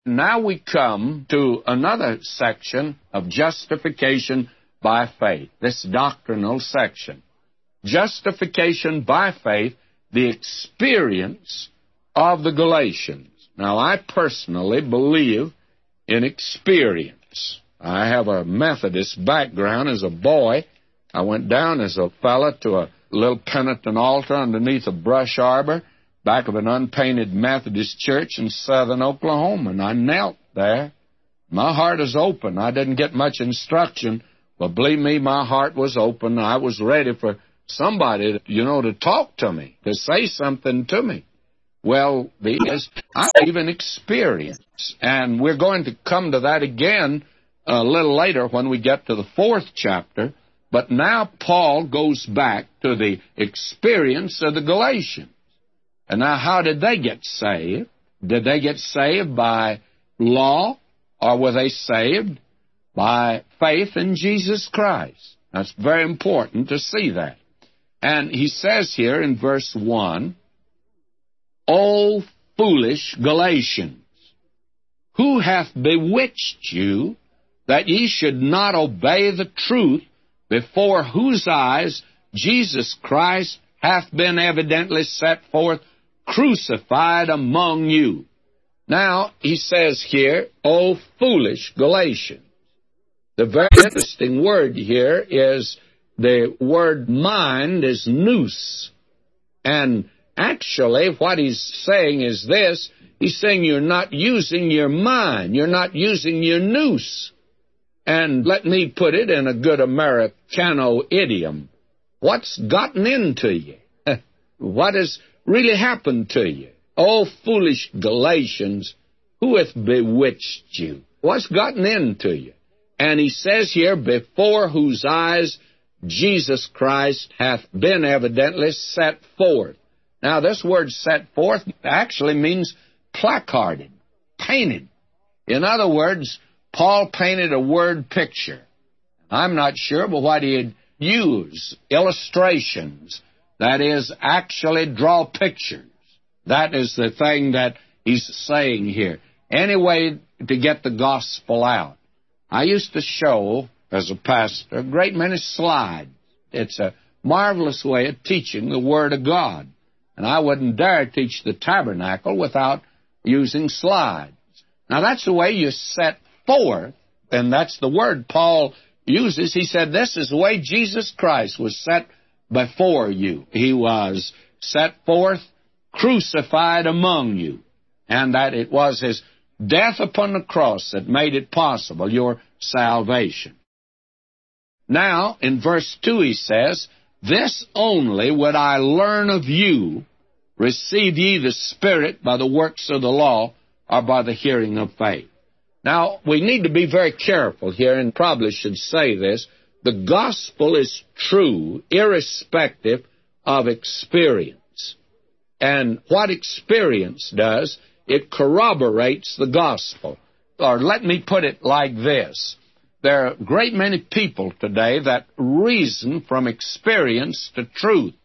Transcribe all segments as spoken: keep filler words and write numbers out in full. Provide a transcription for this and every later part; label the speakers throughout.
Speaker 1: Now we come to another section of justification by faith, this doctrinal section. Justification by faith, the experience of the Galatians. Now, I personally believe in experience. I have a Methodist background. As a boy, I went down as a fella to a little penitent altar underneath a brush arbor back of an unpainted Methodist church in southern Oklahoma, and I knelt there. My heart is open. I didn't get much instruction, but believe me, my heart was open. I was ready for somebody, you know, to talk to me, to say something to me. Well, because I believe in experience, and we're going to come to that again a little later when we get to the fourth chapter. But now Paul goes back to the experience of the Galatians. And now, how did they get saved? Did they get saved by law, or were they saved by faith in Jesus Christ? That's very important to see that. And he says here in verse one, O foolish Galatians, who hath bewitched you, that ye should not obey the truth, before whose eyes Jesus Christ hath been evidently set forth, crucified among you. Now, he says here, O foolish Galatians. The very interesting word here is the word mind is nous. And actually, what he's saying is this. He's saying you're not using your mind. You're not using your nous. And let me put it in a good Americano idiom. What's gotten into you? What has really happened to you? Oh, foolish Galatians, who hath bewitched you? What's gotten into you? And he says here, before whose eyes Jesus Christ hath been evidently set forth. Now, this word set forth actually means placarded, painted. In other words, Paul painted a word picture. I'm not sure, but what he'd use, illustrations, that is, actually draw pictures. That is the thing that he's saying here. Any way to get the gospel out. I used to show, as a pastor, a great many slides. It's a marvelous way of teaching the Word of God. And I wouldn't dare teach the tabernacle without using slides. Now, that's the way you set forth, and that's the word Paul uses. He said, this is the way Jesus Christ was set before you. He was set forth, crucified among you, and that it was his death upon the cross that made it possible, your salvation. Now, in verse two, he says, this only would I learn of you, receive ye the Spirit by the works of the law, or by the hearing of faith. Now, we need to be very careful here, and probably should say this. The gospel is true, irrespective of experience. And what experience does, it corroborates the gospel. Or let me put it like this. There are a great many people today that reason from experience to truth.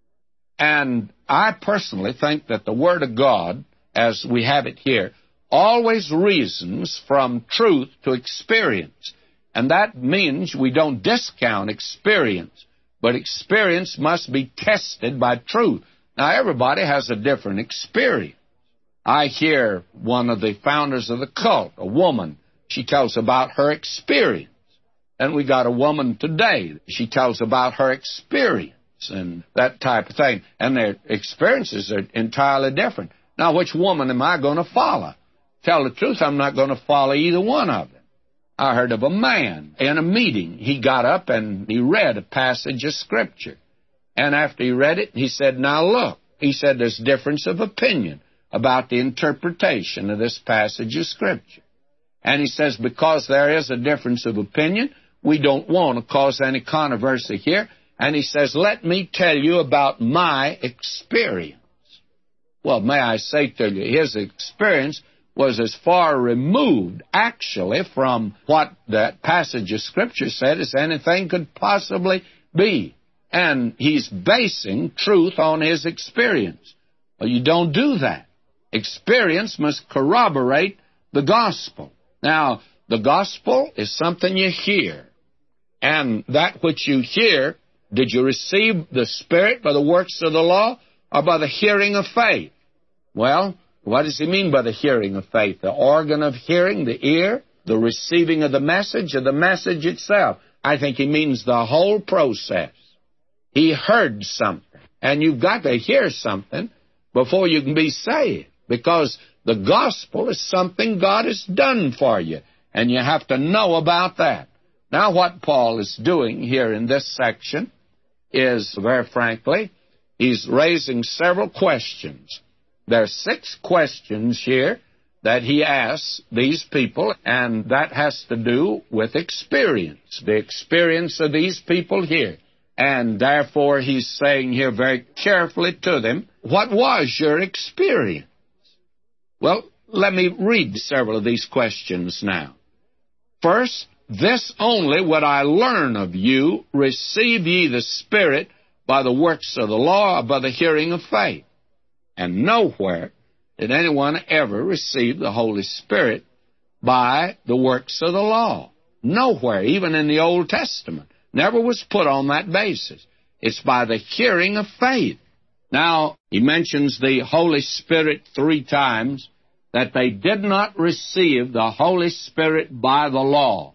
Speaker 1: And I personally think that the Word of God, as we have it here, always reasons from truth to experience. And that means we don't discount experience, but experience must be tested by truth. Now, everybody has a different experience. I hear one of the founders of the cult, a woman, she tells about her experience. And we got a woman today, she tells about her experience and that type of thing. And their experiences are entirely different. Now, which woman am I going to follow? Tell the truth, I'm not going to follow either one of them. I heard of a man in a meeting. He got up and he read a passage of Scripture. And after he read it, he said, now look, he said there's difference of opinion about the interpretation of this passage of Scripture. And he says, because there is a difference of opinion, we don't want to cause any controversy here. And he says, let me tell you about my experience. Well, may I say to you, his experience was as far removed, actually, from what that passage of Scripture said as anything could possibly be. And he's basing truth on his experience. Well, you don't do that. Experience must corroborate the gospel. Now, the gospel is something you hear. And that which you hear, did you receive the Spirit by the works of the law or by the hearing of faith? Well, what does he mean by the hearing of faith? The organ of hearing, the ear, the receiving of the message, or the message itself? I think he means the whole process. He heard something, and you've got to hear something before you can be saved, because the gospel is something God has done for you, and you have to know about that. Now, what Paul is doing here in this section is, very frankly, he's raising several questions. There are six questions here that he asks these people, and that has to do with experience, the experience of these people here. And therefore, he's saying here very carefully to them, what was your experience? Well, let me read several of these questions now. First, this only would I learn of you, receive ye the Spirit by the works of the law or by the hearing of faith. And nowhere did anyone ever receive the Holy Spirit by the works of the law. Nowhere, even in the Old Testament. Never was put on that basis. It's by the hearing of faith. Now, he mentions the Holy Spirit three times, that they did not receive the Holy Spirit by the law.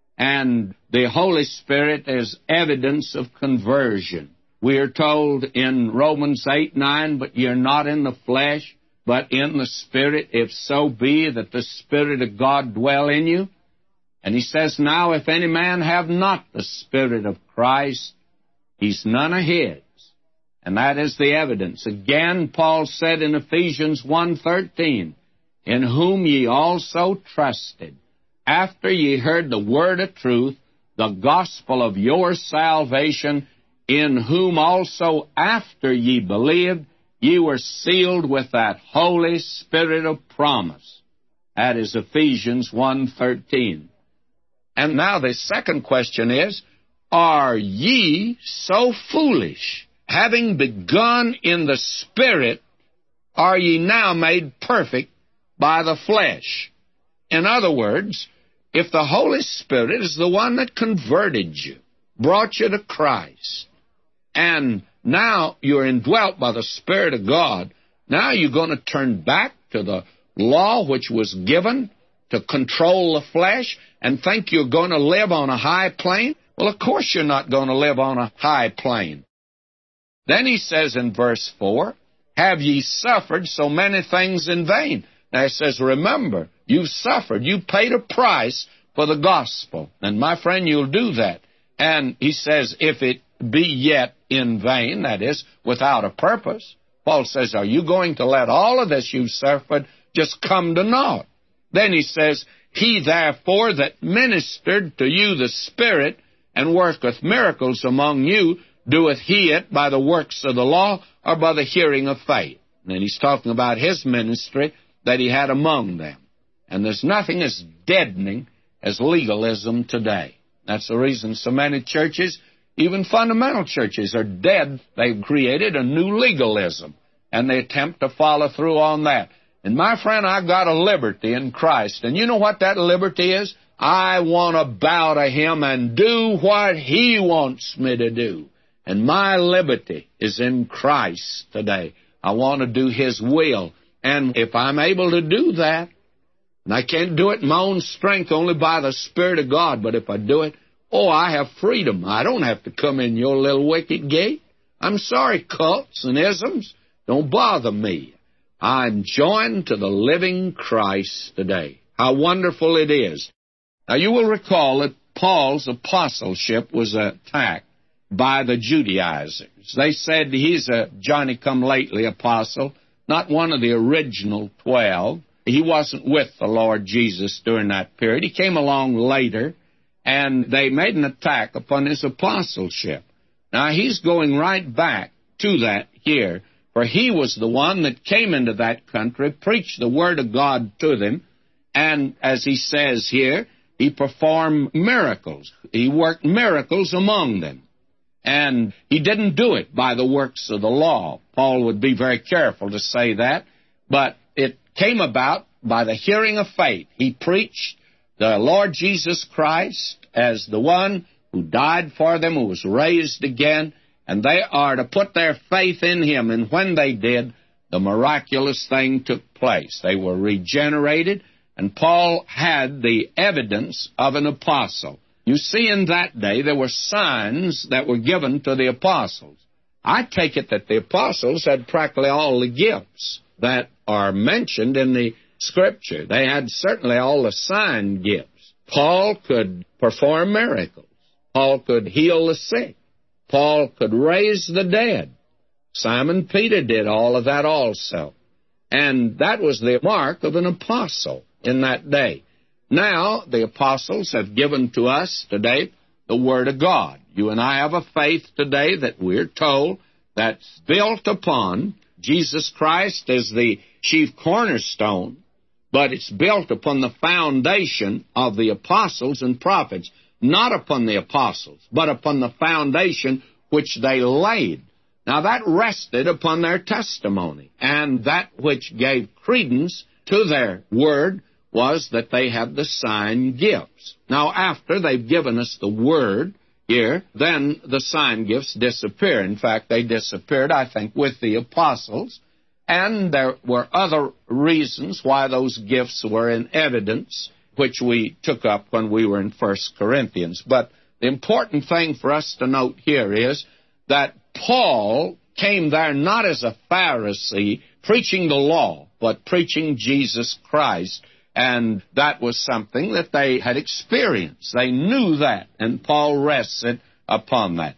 Speaker 1: And the Holy Spirit is evidence of conversion. We are told in Romans eight nine, but you're not in the flesh, but in the Spirit, if so be that the Spirit of God dwell in you. And he says, now if any man have not the Spirit of Christ, he's none of his. And that is the evidence. Again, Paul said in Ephesians one thirteen, in whom ye also trusted, after ye heard the word of truth, the gospel of your salvation, in whom also after ye believed, ye were sealed with that Holy Spirit of promise. That is Ephesians one thirteen. And now the second question is, are ye so foolish? Having begun in the Spirit, are ye now made perfect by the flesh? In other words, if the Holy Spirit is the one that converted you, brought you to Christ, and now you're indwelt by the Spirit of God, now you're going to turn back to the law which was given to control the flesh and think you're going to live on a high plane? Well, of course you're not going to live on a high plane. Then he says in verse four, have ye suffered so many things in vain? Now he says, remember, you've suffered. You paid a price for the gospel. And my friend, you'll do that. And he says, if it be yet in vain, that is, without a purpose, Paul says, are you going to let all of this you've suffered just come to naught? Then he says, he therefore that ministered to you the Spirit and worketh miracles among you, doeth he it by the works of the law or by the hearing of faith? And then he's talking about his ministry that he had among them. And there's nothing as deadening as legalism today. That's the reason so many churches, even fundamental churches, are dead. They've created a new legalism, and they attempt to follow through on that. And my friend, I've got a liberty in Christ. And you know what that liberty is? I want to bow to Him and do what He wants me to do. And my liberty is in Christ today. I want to do His will. And if I'm able to do that, and I can't do it in my own strength, only by the Spirit of God, but if I do it, oh, I have freedom. I don't have to come in your little wicket gate. I'm sorry, cults and isms. Don't bother me. I'm joined to the living Christ today. How wonderful it is. Now, you will recall that Paul's apostleship was attacked by the Judaizers. They said he's a Johnny-come-lately apostle, not one of the original twelve. He wasn't with the Lord Jesus during that period. He came along later, and they made an attack upon his apostleship. Now, he's going right back to that here, for he was the one that came into that country, preached the Word of God to them, and as he says here, he performed miracles. He worked miracles among them. And he didn't do it by the works of the law. Paul would be very careful to say that, but it came about by the hearing of faith. He preached the Lord Jesus Christ as the one who died for them, who was raised again, and they are to put their faith in Him. And when they did, the miraculous thing took place. They were regenerated, and Paul had the evidence of an apostle. You see, in that day, there were signs that were given to the apostles. I take it that the apostles had practically all the gifts that are mentioned in the Scripture. They had certainly all the sign gifts. Paul could perform miracles. Paul could heal the sick. Paul could raise the dead. Simon Peter did all of that also. And that was the mark of an apostle in that day. Now, the apostles have given to us today the Word of God. You and I have a faith today that we're told that's built upon Jesus Christ as the chief cornerstone, but it's built upon the foundation of the apostles and prophets, not upon the apostles, but upon the foundation which they laid. Now, that rested upon their testimony, and that which gave credence to their word was that they had the sign gifts. Now, after they've given us the word here, then the sign gifts disappear. In fact, they disappeared, I think, with the apostles, and there were other reasons why those gifts were in evidence, which we took up when we were in First Corinthians. But the important thing for us to note here is that Paul came there not as a Pharisee preaching the law, but preaching Jesus Christ. And that was something that they had experienced. They knew that, and Paul rested upon that.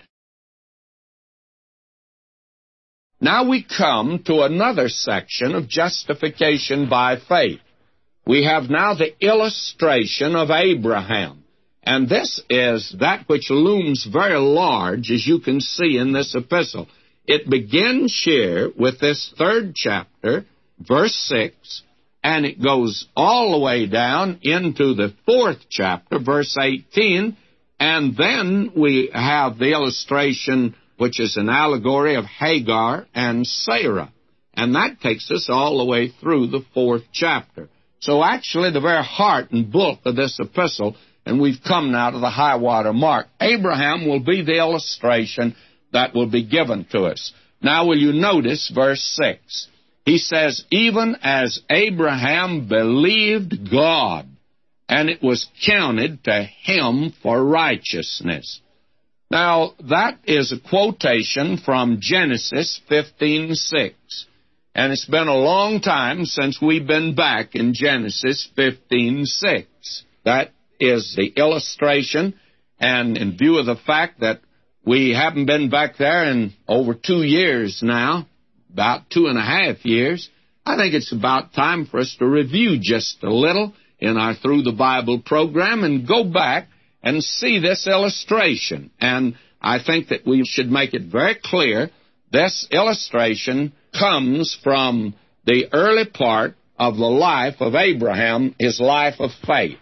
Speaker 1: Now we come to another section of justification by faith. We have now the illustration of Abraham. And this is that which looms very large, as you can see in this epistle. It begins here with this third chapter, verse six, and it goes all the way down into the fourth chapter, verse eighteen, and then we have the illustration, which is an allegory of Hagar and Sarah. And that takes us all the way through the fourth chapter. So actually, the very heart and bulk of this epistle, and we've come now to the high water mark. Abraham will be the illustration that will be given to us. Now, will you notice verse six? He says, even as Abraham believed God, and it was counted to him for righteousness. Now, that is a quotation from Genesis fifteen six. And it's been a long time since we've been back in Genesis fifteen six. That is the illustration, and in view of the fact that we haven't been back there in over two years now, about two and a half years, I think it's about time for us to review just a little in our Through the Bible program and go back and see this illustration. And I think that we should make it very clear this illustration comes from the early part of the life of Abraham, his life of faith.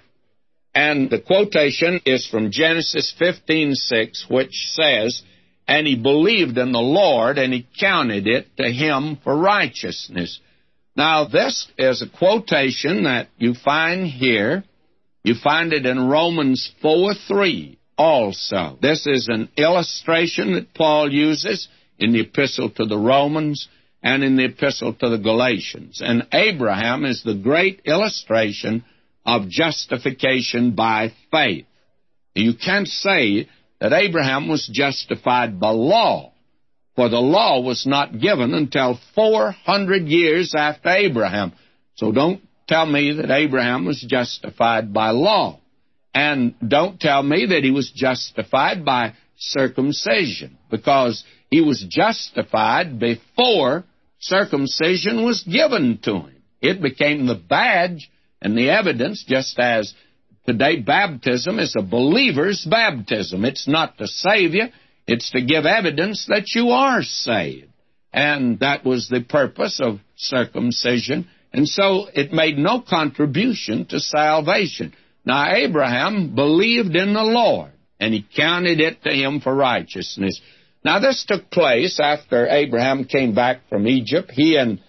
Speaker 1: And the quotation is from Genesis fifteen six, which says, and he believed in the Lord, and he counted it to him for righteousness. Now, this is a quotation that you find here. You find it in Romans four three also. This is an illustration that Paul uses in the epistle to the Romans and in the epistle to the Galatians. And Abraham is the great illustration of justification by faith. You can't say that Abraham was justified by law, for the law was not given until four hundred years after Abraham. So don't tell me that Abraham was justified by law. And don't tell me that he was justified by circumcision, because he was justified before circumcision was given to him. It became the badge and the evidence, just as today baptism is a believer's baptism. It's not to save you. It's to give evidence that you are saved. And that was the purpose of circumcision. And so it made no contribution to salvation. Now, Abraham believed in the Lord, and he counted it to him for righteousness. Now, this took place after Abraham came back from Egypt. He and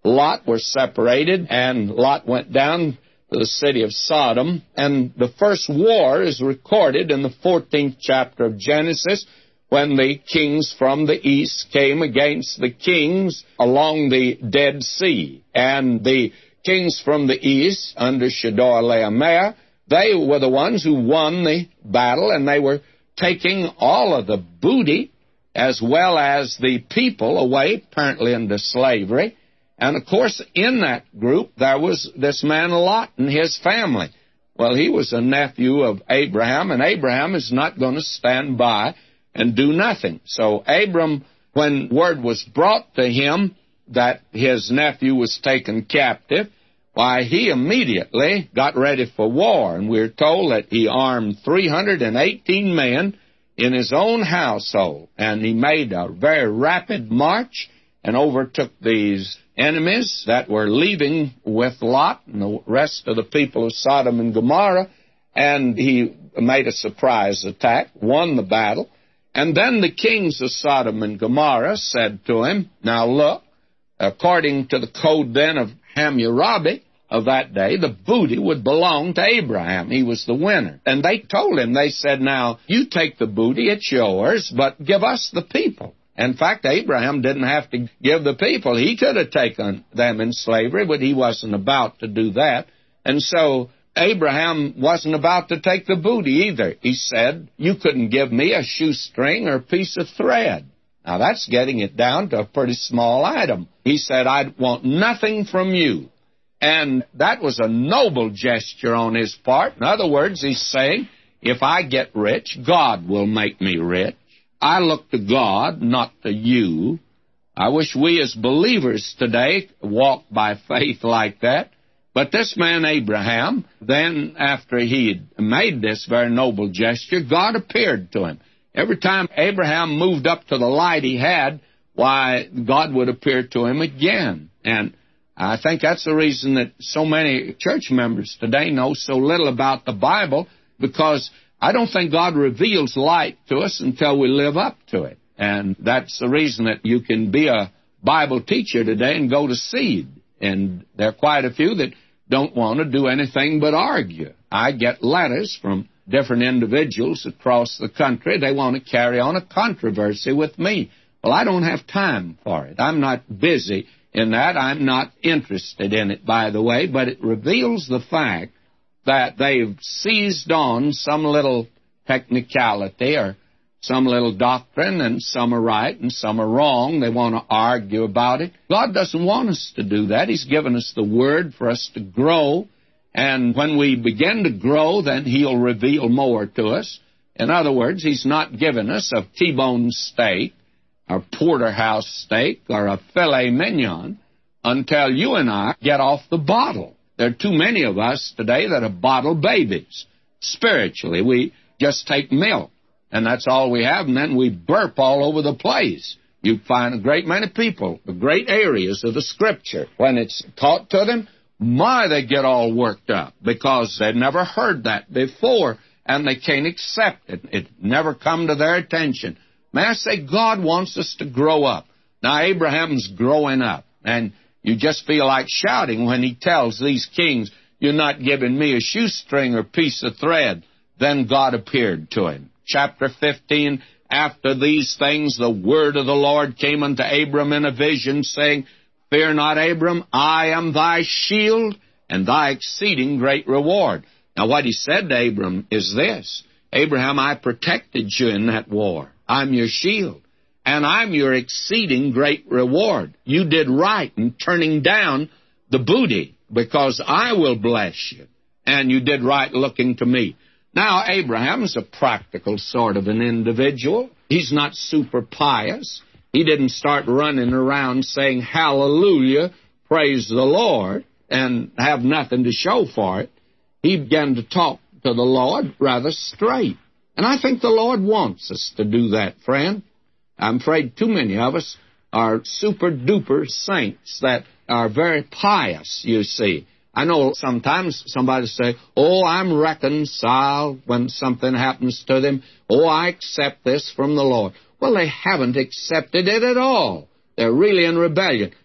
Speaker 1: Lot were separated, and Lot went down to the city of Sodom. And the first war is recorded in the fourteenth chapter of Genesis, when the kings from the east came against the kings along the Dead Sea. And the kings from the east, under Chedorlaomer, they were the ones who won the battle, and they were taking all of the booty as well as the people away, apparently into slavery. And, of course, in that group, there was this man Lot and his family. Well, he was a nephew of Abraham, and Abraham is not going to stand by and do nothing. So Abram, when word was brought to him that his nephew was taken captive, why, he immediately got ready for war. And we're told that he armed three hundred eighteen men in his own household, and he made a very rapid march and overtook these enemies that were leaving with Lot and the rest of the people of Sodom and Gomorrah, and he made a surprise attack, won the battle. And then the kings of Sodom and Gomorrah said to him, now look, according to the code then of Hammurabi of that day, the booty would belong to Abraham. He was the winner. And they told him, they said, now, you take the booty, it's yours, but give us the people. In fact, Abraham didn't have to give the people. He could have taken them in slavery, but he wasn't about to do that. And so Abraham wasn't about to take the booty either. He said, you couldn't give me a shoestring or a piece of thread. Now, that's getting it down to a pretty small item. He said, I want nothing from you. And that was a noble gesture on his part. In other words, he's saying, if I get rich, God will make me rich. I look to God, not to you. I wish we as believers today walked by faith like that. But this man Abraham, then after he had made this very noble gesture, God appeared to him. Every time Abraham moved up to the light he had, why, God would appear to him again. And I think that's the reason that so many church members today know so little about the Bible, because I don't think God reveals light to us until we live up to it. And that's the reason that you can be a Bible teacher today and go to seed. And there are quite a few that don't want to do anything but argue. I get letters from different individuals across the country. They want to carry on a controversy with me. Well, I don't have time for it. I'm not busy in that. I'm not interested in it, by the way, but it reveals the fact that they've seized on some little technicality or some little doctrine, and some are right and some are wrong. They want to argue about it. God doesn't want us to do that. He's given us the Word for us to grow, and when we begin to grow, then He'll reveal more to us. In other words, He's not given us a T-bone steak, or porterhouse steak, or a filet mignon until you and I get off the bottle. There are too many of us today that are bottle babies. Spiritually, we just take milk, and that's all we have, and then we burp all over the place. You find a great many people, the great areas of the Scripture, when it's taught to them, my, they get all worked up, because they've never heard that before, and they can't accept it. It never come to their attention. May I say, God wants us to grow up. Now, Abraham's growing up, and you just feel like shouting when he tells these kings, you're not giving me a shoestring or piece of thread. Then God appeared to him. Chapter fifteen, after these things, the word of the Lord came unto Abram in a vision, saying, Fear not, Abram, I am thy shield and thy exceeding great reward. Now, what he said to Abram is this, Abraham, I protected you in that war. I'm your shield, and I'm your exceeding great reward. You did right in turning down the booty, because I will bless you, and you did right looking to me. Now, Abraham's a practical sort of an individual. He's not super pious. He didn't start running around saying, hallelujah, praise the Lord, and have nothing to show for it. He began to talk to the Lord rather straight. And I think the Lord wants us to do that, friend. I'm afraid too many of us are super-duper saints that are very pious, you see. I know sometimes somebody say, oh, I'm reconciled when something happens to them. Oh, I accept this from the Lord. Well, they haven't accepted it at all. They're really in rebellion.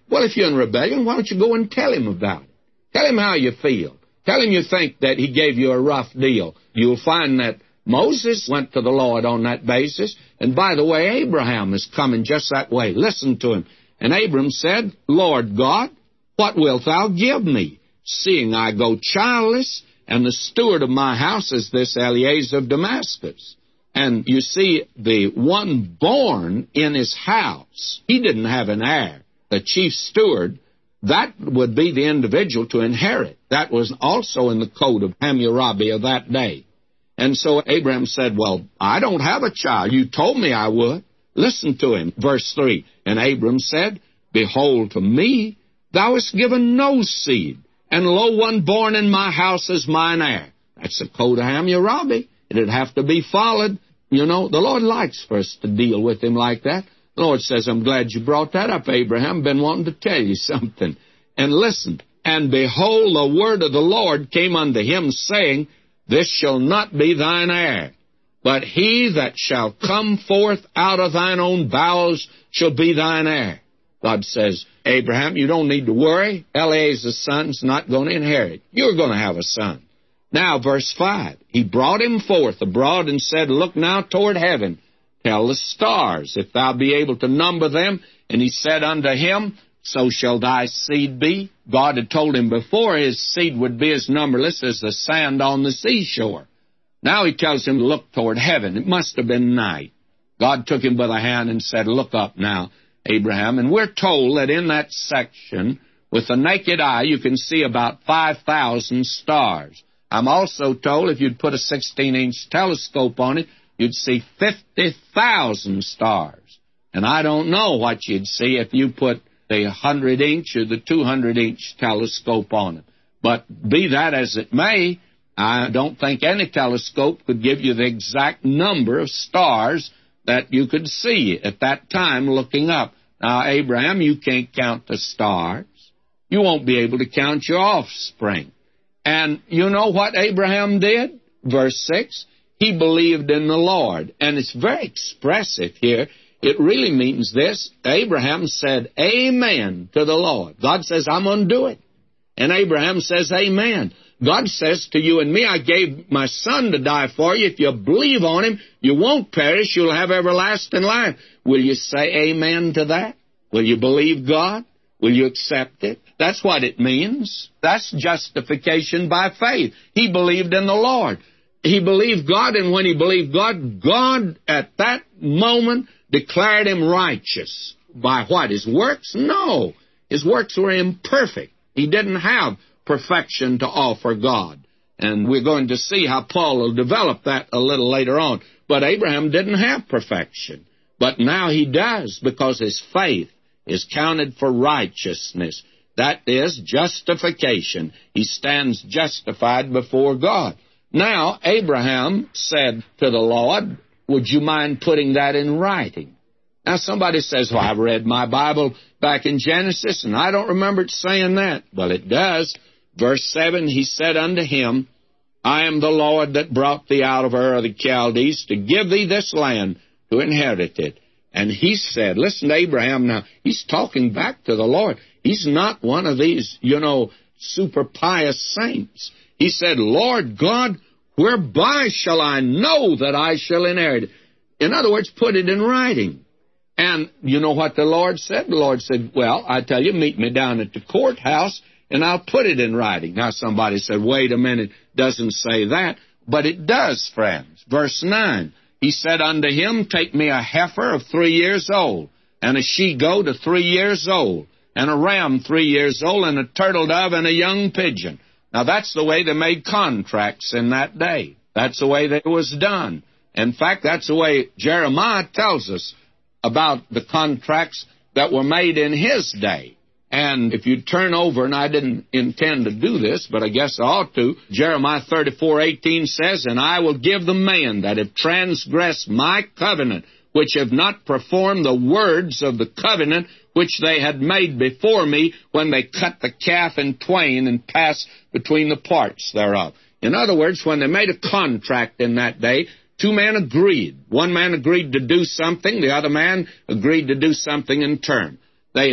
Speaker 1: Well, if you're in rebellion, why don't you go and tell him about it? Tell him how you feel. Tell him you think that he gave you a rough deal. You'll find that Moses went to the Lord on that basis. And by the way, Abraham is coming just that way. Listen to him. And Abram said, Lord God, what wilt thou give me, seeing I go childless, and the steward of my house is this Eliezer of Damascus? And you see, the one born in his house, he didn't have an heir. The chief steward, that would be the individual to inherit. That was also in the code of Hammurabi of that day. And so Abraham said, well, I don't have a child. You told me I would. Listen to him. Verse three. And Abram said, Behold, to me thou hast given no seed, and lo, one born in my house is mine heir. That's the code of Hammurabi. It'd have to be followed. You know, the Lord likes for us to deal with him like that. The Lord says, I'm glad you brought that up, Abraham. Been wanting to tell you something. And listen, and behold, the word of the Lord came unto him, saying, This shall not be thine heir, but he that shall come forth out of thine own bowels shall be thine heir. God says, Abraham, you don't need to worry. Eliezer's son's not going to inherit. You're going to have a son. Now, verse five, he brought him forth abroad and said, Look now toward heaven, tell the stars, if thou be able to number them. And he said unto him, So shall thy seed be. God had told him before his seed would be as numberless as the sand on the seashore. Now he tells him to look toward heaven. It must have been night. God took him by the hand and said, Look up now, Abraham. And we're told that in that section, with the naked eye, you can see about five thousand stars. I'm also told if you'd put a sixteen-inch telescope on it, you'd see fifty thousand stars. And I don't know what you'd see if you put the one hundred-inch or the two hundred-inch telescope on it. But be that as it may, I don't think any telescope could give you the exact number of stars that you could see at that time looking up. Now, Abraham, you can't count the stars. You won't be able to count your offspring. And you know what Abraham did? Verse six, he believed in the Lord. And it's very expressive here. It really means this. Abraham said, Amen to the Lord. God says, I'm going to do it. And Abraham says, Amen. God says to you and me, I gave my son to die for you. If you believe on him, you won't perish. You'll have everlasting life. Will you say amen to that? Will you believe God? Will you accept it? That's what it means. That's justification by faith. He believed in the Lord. He believed God, and when he believed God, God at that moment declared him righteous. By what? His works? No. His works were imperfect. He didn't have perfection to offer God. And we're going to see how Paul will develop that a little later on. But Abraham didn't have perfection. But now he does, because his faith is counted for righteousness. That is justification. He stands justified before God. Now, Abraham said to the Lord, would you mind putting that in writing? Now, somebody says, well, I've read my Bible back in Genesis, and I don't remember it saying that. Well, it does. Verse seven, he said unto him, I am the Lord that brought thee out of Ur of the Chaldees to give thee this land to inherit it. And he said, listen to Abraham now. He's talking back to the Lord. He's not one of these, you know, super pious saints. He said, Lord God, whereby shall I know that I shall inherit it? In other words, put it in writing. And you know what the Lord said? The Lord said, well, I tell you, meet me down at the courthouse, and I'll put it in writing. Now, somebody said, wait a minute, doesn't say that. But it does, friends. Verse nine, he said unto him, take me a heifer of three years old, and a she-goat of three years old, and a ram three years old, and a turtle dove, and a young pigeon. Now, that's the way they made contracts in that day. That's the way that it was done. In fact, that's the way Jeremiah tells us about the contracts that were made in his day. And if you turn over, and I didn't intend to do this, but I guess I ought to, Jeremiah thirty-four eighteen says, and I will give the men that have transgressed my covenant, which have not performed the words of the covenant which they had made before me when they cut the calf in twain and passed between the parts thereof. In other words, when they made a contract in that day, two men agreed. One man agreed to do something. The other man agreed to do something in turn. They had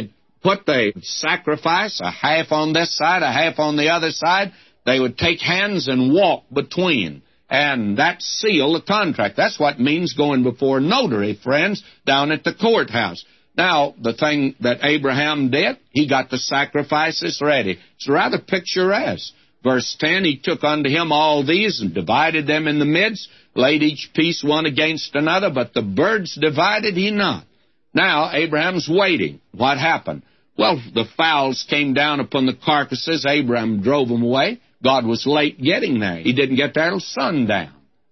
Speaker 1: put the sacrifice, a half on this side, a half on the other side. They would take hands and walk between, and that sealed the contract. That's what it means going before a notary, friends, down at the courthouse. Now, the thing that Abraham did, he got the sacrifices ready. It's rather picturesque. Verse ten, he took unto him all these and divided them in the midst, laid each piece one against another, but the birds divided he not. Now, Abraham's waiting. What happened? Well, the fowls came down upon the carcasses. Abraham drove them away. God was late getting there. He didn't get there till sundown.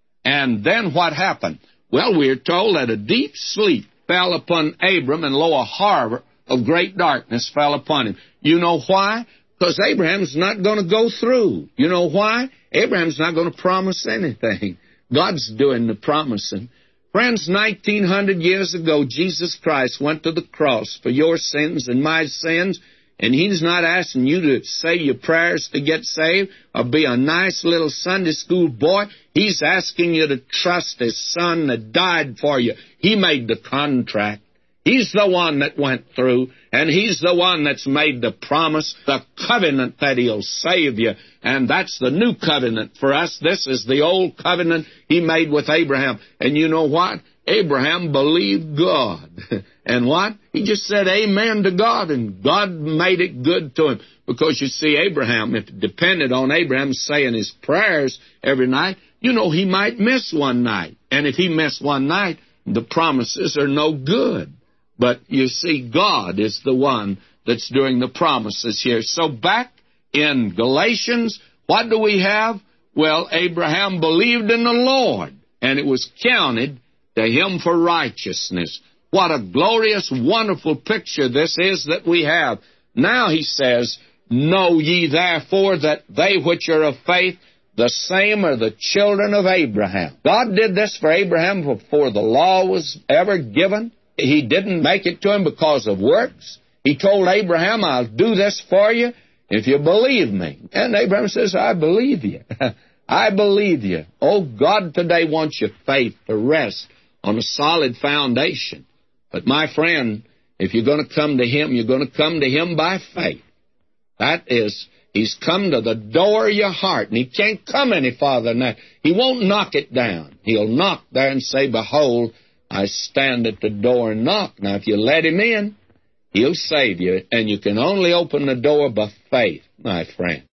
Speaker 1: And then what happened? Well, we are told that a deep sleep fell upon Abram, and lo, a horror of great darkness fell upon him. You know why? Because Abraham's not going to go through. You know why? Abraham's not going to promise anything. God's doing the promising. Friends, nineteen hundred years ago, Jesus Christ went to the cross for your sins and my sins, and He's not asking you to say your prayers to get saved or be a nice little Sunday school boy. He's asking you to trust His Son that died for you. He made the contract. He's the one that went through, and He's the one that's made the promise, the covenant that He'll save you. And that's the new covenant for us. This is the old covenant He made with Abraham. And you know what? Abraham believed God. And what? He just said amen to God, and God made it good to him. Because you see, Abraham, if it depended on Abraham saying his prayers every night, you know he might miss one night. And if he missed one night, the promises are no good. But you see, God is the one that's doing the promises here. So back in Galatians, what do we have? Well, Abraham believed in the Lord, and it was counted to him for righteousness. What a glorious, wonderful picture this is that we have. Now he says, know ye therefore that they which are of faith, the same are the children of Abraham. God did this for Abraham before the law was ever given. He didn't make it to him because of works. He told Abraham, I'll do this for you if you believe me. And Abraham says, I believe you. I believe you. Oh, God today wants your faith to rest on a solid foundation. But my friend, if you're going to come to Him, you're going to come to Him by faith. That is, He's come to the door of your heart, and He can't come any farther than that. He won't knock it down. He'll knock there and say, behold, I stand at the door and knock. Now, if you let Him in, He'll save you, and you can only open the door by faith, my friend.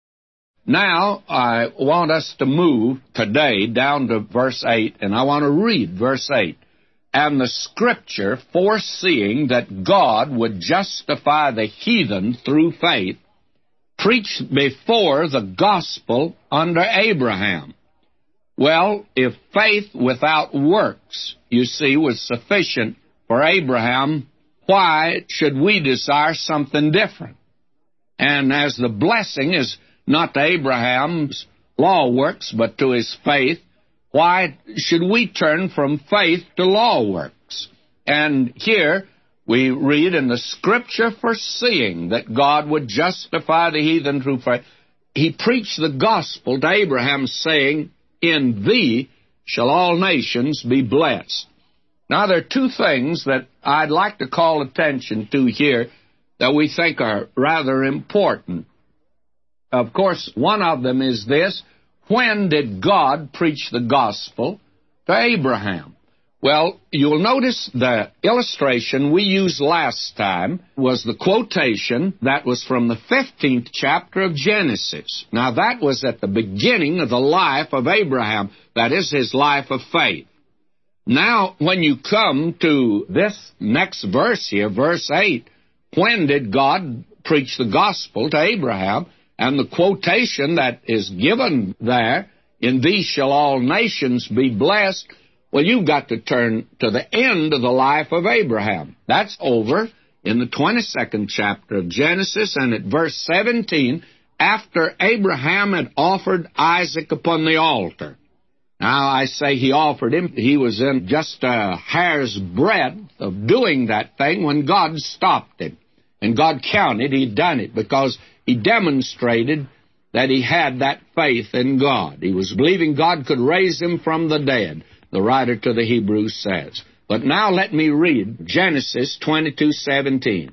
Speaker 1: Now, I want us to move today down to verse eight, and I want to read verse eight. And the Scripture, foreseeing that God would justify the heathen through faith, preached before the gospel under Abraham. Well, if faith without works, you see, was sufficient for Abraham, why should we desire something different? And as the blessing is not to Abraham's law works, but to his faith, why should we turn from faith to law works? And here we read in the Scripture, foreseeing that God would justify the heathen through faith, He preached the gospel to Abraham, saying, in thee shall all nations be blessed. Now, there are two things that I'd like to call attention to here that we think are rather important. Of course, one of them is this: when did God preach the gospel to Abraham? Well, you'll notice the illustration we used last time was the quotation that was from the fifteenth chapter of Genesis. Now, that was at the beginning of the life of Abraham. That is, his life of faith. Now, when you come to this next verse here, verse eight, when did God preach the gospel to Abraham? And the quotation that is given there, in thee shall all nations be blessed, well, you've got to turn to the end of the life of Abraham. That's over in the twenty-second chapter of Genesis, and at verse seventeen, after Abraham had offered Isaac upon the altar. Now, I say he offered him. He was in just a hair's breadth of doing that thing when God stopped him. And God counted he'd done it because he demonstrated that he had that faith in God. He was believing God could raise him from the dead, the writer to the Hebrews says. But now let me read Genesis twenty-two seventeen.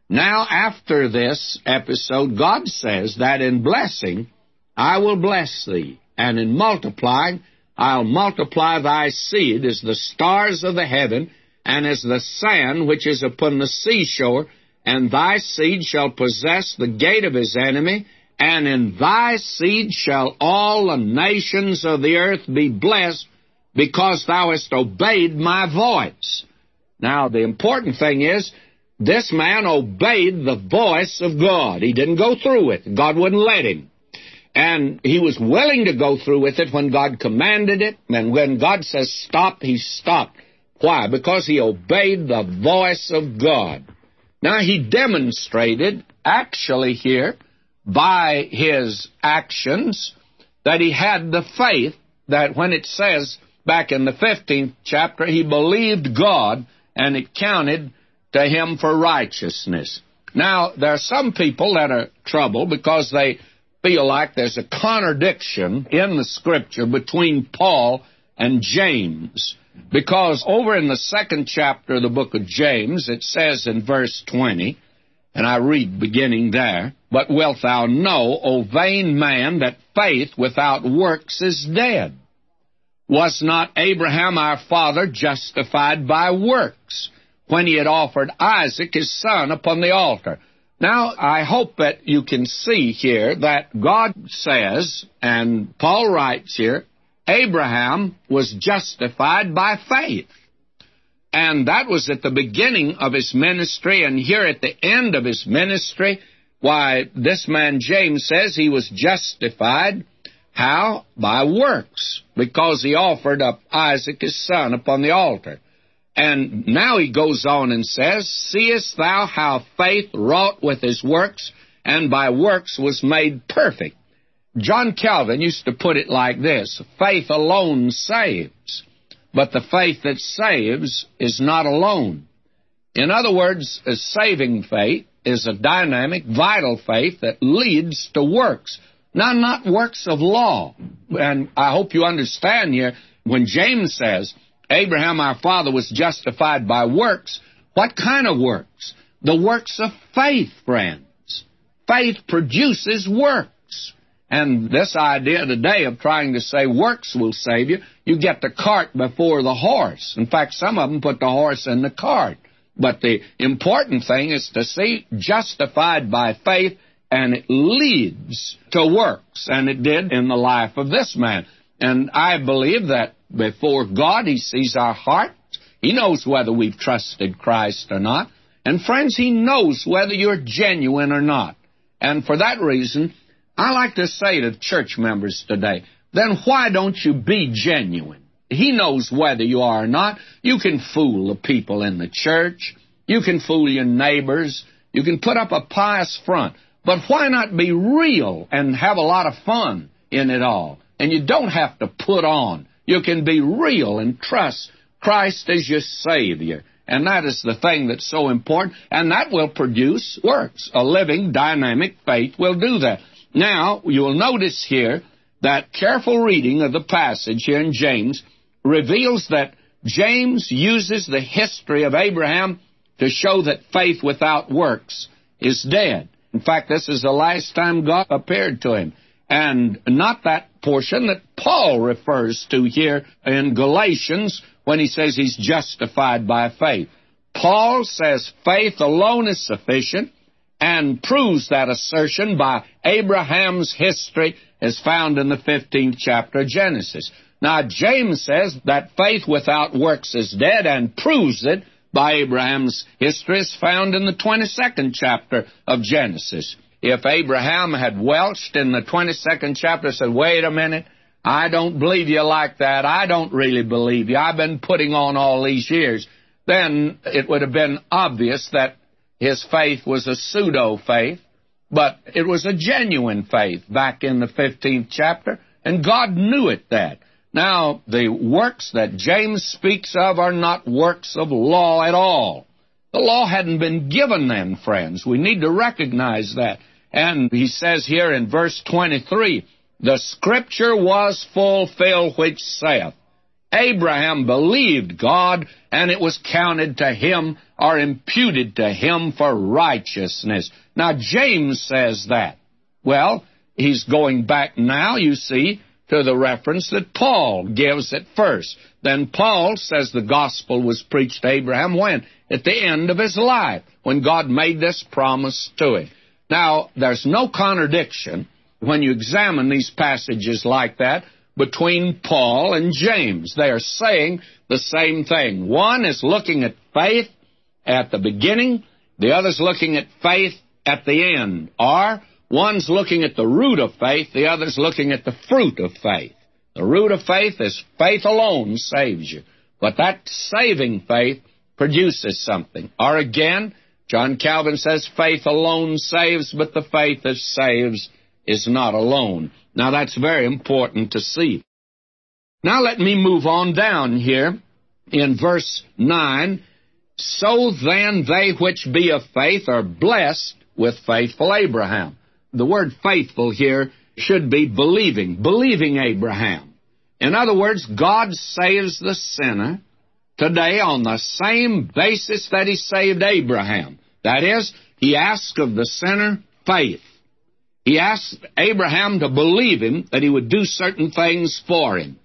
Speaker 1: Now, after this episode, God says that in blessing, I will bless thee, and in multiplying, I'll multiply thy seed as the stars of the heaven, and as the sand which is upon the seashore, and thy seed shall possess the gate of his enemy, and in thy seed shall all the nations of the earth be blessed, because thou hast obeyed my voice. Now, the important thing is, this man obeyed the voice of God. He didn't go through with it. God wouldn't let him. And he was willing to go through with it when God commanded it, and when God says stop, he stopped. Why? Because he obeyed the voice of God. Now, he demonstrated, actually here, by his actions, that he had the faith that when it says back in the fifteenth chapter, he believed God, and it counted to him for righteousness. Now, there are some people that are troubled because they feel like there's a contradiction in the Scripture between Paul and James. Because over in the second chapter of the book of James, it says in verse twenty, and I read beginning there, "But wilt thou know, O vain man, that faith without works is dead? Was not Abraham our father justified by works, when he had offered Isaac his son upon the altar?" Now, I hope that you can see here that God says, and Paul writes here, Abraham was justified by faith. And that was at the beginning of his ministry, and here at the end of his ministry, why, this man James says he was justified. How? By works, because he offered up Isaac his son upon the altar. And now he goes on and says, "Seest thou how faith wrought with his works, and by works was made perfect?" John Calvin used to put it like this: faith alone saves, but the faith that saves is not alone. In other words, a saving faith is a dynamic, vital faith that leads to works. Now, not works of law. And I hope you understand here, when James says, Abraham our father was justified by works, what kind of works? The works of faith, friends. Faith produces works. And this idea today of trying to say works will save you, you get the cart before the horse. In fact, some of them put the horse in the cart. But the important thing is to see justified by faith, and it leads to works. And it did in the life of this man. And I believe that before God, He sees our heart. He knows whether we've trusted Christ or not. And friends, He knows whether you're genuine or not. And for that reason, I like to say to church members today, then why don't you be genuine? He knows whether you are or not. You can fool the people in the church. You can fool your neighbors. You can put up a pious front. But why not be real and have a lot of fun in it all? And you don't have to put on. You can be real and trust Christ as your Savior. And that is the thing that's so important. And that will produce works. A living, dynamic faith will do that. Now, you will notice here that careful reading of the passage here in James reveals that James uses the history of Abraham to show that faith without works is dead. In fact, this is the last time God appeared to him. And not that portion that Paul refers to here in Galatians when he says he's justified by faith. Paul says faith alone is sufficient, and proves that assertion by Abraham's history as found in the fifteenth chapter of Genesis. Now, James says that faith without works is dead, and proves it by Abraham's history as found in the twenty-second chapter of Genesis. If Abraham had welched in the twenty-second chapter and said, wait a minute, I don't believe you like that, I don't really believe you, I've been putting on all these years, then it would have been obvious that his faith was a pseudo-faith, but it was a genuine faith back in the fifteenth chapter, and God knew it that. Now, the works that James speaks of are not works of law at all. The law hadn't been given then, friends. We need to recognize that. And he says here in verse twenty-three, the Scripture was fulfilled which saith, Abraham believed God, and it was counted to him or imputed to him for righteousness. Now, James says that. Well, he's going back now, you see, to the reference that Paul gives at first. Then Paul says the gospel was preached to Abraham when? At the end of his life, when God made this promise to him. Now, there's no contradiction when you examine these passages like that between Paul and James. They are saying the same thing. One is looking at faith at the beginning, the other's looking at faith at the end. Or one's looking at the root of faith, the other's looking at the fruit of faith. The root of faith is faith alone saves you. But that saving faith produces something. Or again, John Calvin says faith alone saves, but the faith that saves is not alone. Now that's very important to see. Now let me move on down here in verse nine. So then they which be of faith are blessed with faithful Abraham. The word faithful here should be believing, believing Abraham. In other words, God saves the sinner today on the same basis that he saved Abraham. That is, he asked of the sinner faith. He asked Abraham to believe him that he would do certain things for him.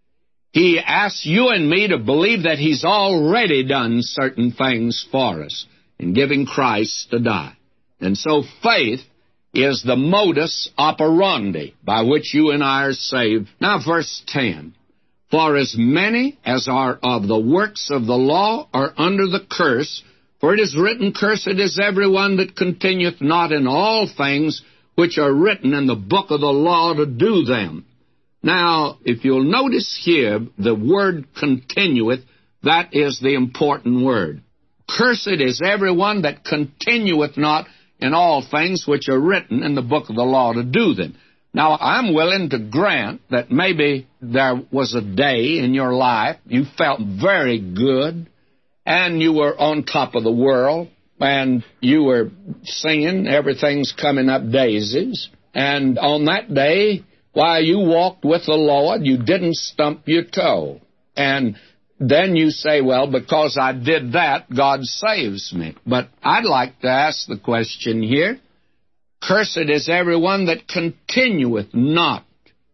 Speaker 1: He asks you and me to believe that he's already done certain things for us in giving Christ to die. And so faith is the modus operandi by which you and I are saved. Now verse ten. For as many as are of the works of the law are under the curse, for it is written, Cursed is everyone that continueth not in all things which are written in the book of the law to do them. Now, if you'll notice here, the word continueth, that is the important word. Cursed is everyone that continueth not in all things which are written in the book of the law to do them. Now, I'm willing to grant that maybe there was a day in your life you felt very good, and you were on top of the world, and you were singing, everything's coming up daisies, and on that day, while you walked with the Lord, you didn't stump your toe. And then you say, well, because I did that, God saves me. But I'd like to ask the question here, Cursed is everyone that continueth not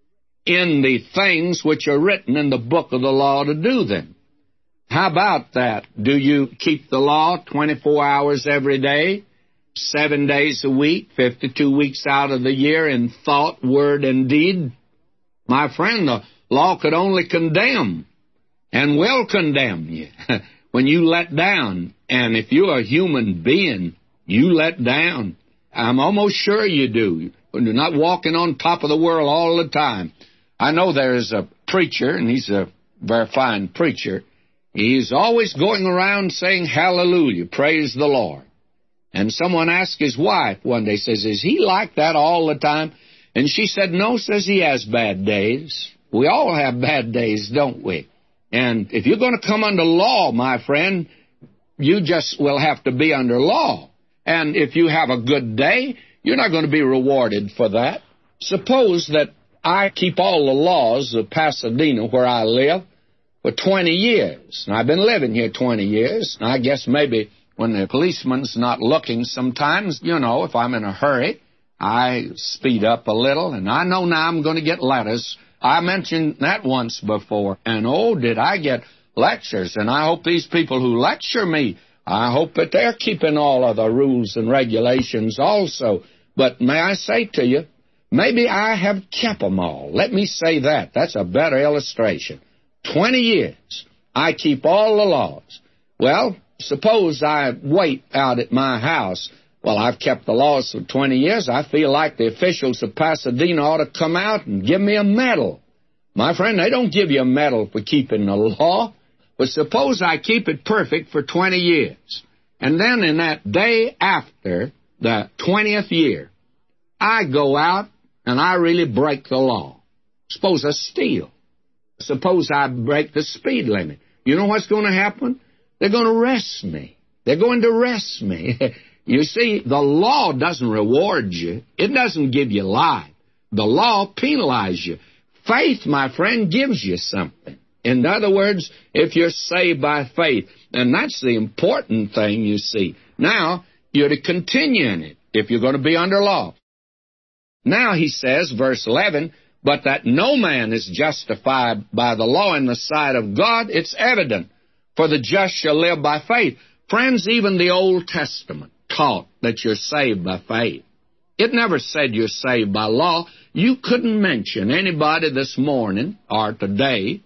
Speaker 1: in the things which are written in the book of the law to do them. How about that? Do you keep the law twenty-four hours every day, seven days a week, fifty-two weeks out of the year in thought, word, and deed? My friend, the law could only condemn and will condemn you when you let down. And if you're a human being, you let down. I'm almost sure you do. You're not walking on top of the world all the time. I know there's a preacher, and he's a very fine preacher. He's always going around saying, hallelujah, praise the Lord. And someone asked his wife one day, says, is he like that all the time? And she said, no, says he has bad days. We all have bad days, don't we? And if you're going to come under law, my friend, you just will have to be under law. And if you have a good day, you're not going to be rewarded for that. Suppose that I keep all the laws of Pasadena where I live for twenty years. And I've been living here twenty years. And I guess maybe when the policeman's not looking sometimes, you know, if I'm in a hurry, I speed up a little. And I know now I'm going to get letters. I mentioned that once before. And oh, did I get lectures. And I hope these people who lecture me, I hope that they're keeping all of the rules and regulations also. But may I say to you, maybe I have kept them all. Let me say that. That's a better illustration. Twenty years, I keep all the laws. Well, suppose I wait out at my house. Well, I've kept the laws for twenty years. I feel like the officials of Pasadena ought to come out and give me a medal. My friend, they don't give you a medal for keeping the law. But suppose I keep it perfect for twenty years. And then in that day after the twentieth year, I go out and I really break the law. Suppose I steal. Suppose I break the speed limit. You know what's going to happen? They're going to arrest me. They're going to arrest me. You see, the law doesn't reward you. It doesn't give you life. The law penalizes you. Faith, my friend, gives you something. In other words, if you're saved by faith, and that's the important thing, you see. Now, you're to continue in it if you're going to be under law. Now, he says, verse eleven, but that no man is justified by the law in the sight of God, it's evident, for the just shall live by faith. Friends, even the Old Testament taught that you're saved by faith. It never said you're saved by law. You couldn't mention anybody this morning or today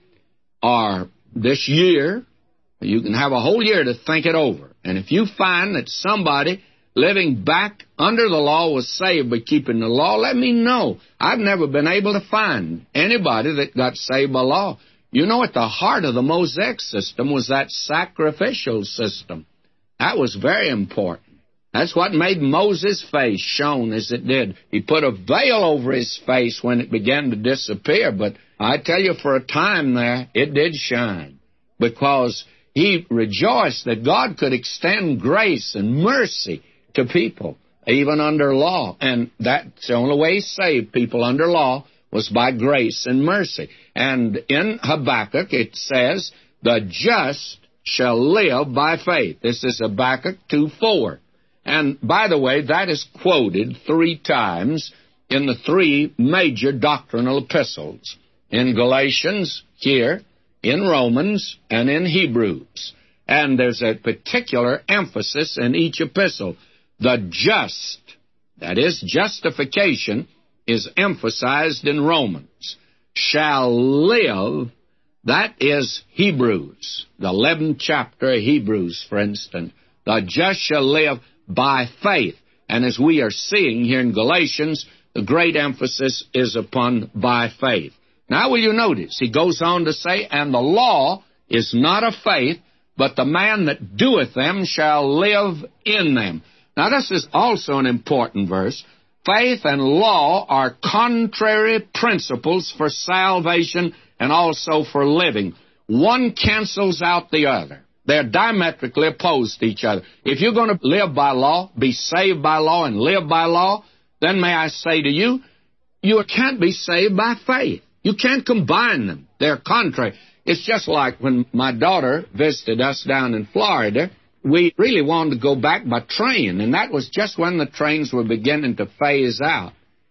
Speaker 1: or this year. You can have a whole year to think it over. And if you find that somebody living back under the law was saved by keeping the law, let me know. I've never been able to find anybody that got saved by law. You know, at the heart of the Mosaic system was that sacrificial system. That was very important. That's what made Moses' face shone as it did. He put a veil over his face when it began to disappear, but I tell you, for a time there, it did shine, because he rejoiced that God could extend grace and mercy to people, even under law. And that's the only way he saved people under law, was by grace and mercy. And in Habakkuk it says, the just shall live by faith. This is Habakkuk two four. And by the way, that is quoted three times in the three major doctrinal epistles, in Galatians, here, in Romans, and in Hebrews. And there's a particular emphasis in each epistle. The just, that is, justification, is emphasized in Romans. Shall live, that is Hebrews, the eleventh chapter of Hebrews, for instance. The just shall live by faith. And as we are seeing here in Galatians, the great emphasis is upon by faith. Now will you notice, he goes on to say, and the law is not of faith, but the man that doeth them shall live in them. Now this is also an important verse. Faith and law are contrary principles for salvation and also for living. One cancels out the other. They're diametrically opposed to each other. If you're going to live by law, be saved by law, and live by law, then may I say to you, you can't be saved by faith. You can't combine them. They're contrary. It's just like when my daughter visited us down in Florida, we really wanted to go back by train, and that was just when the trains were beginning to phase out.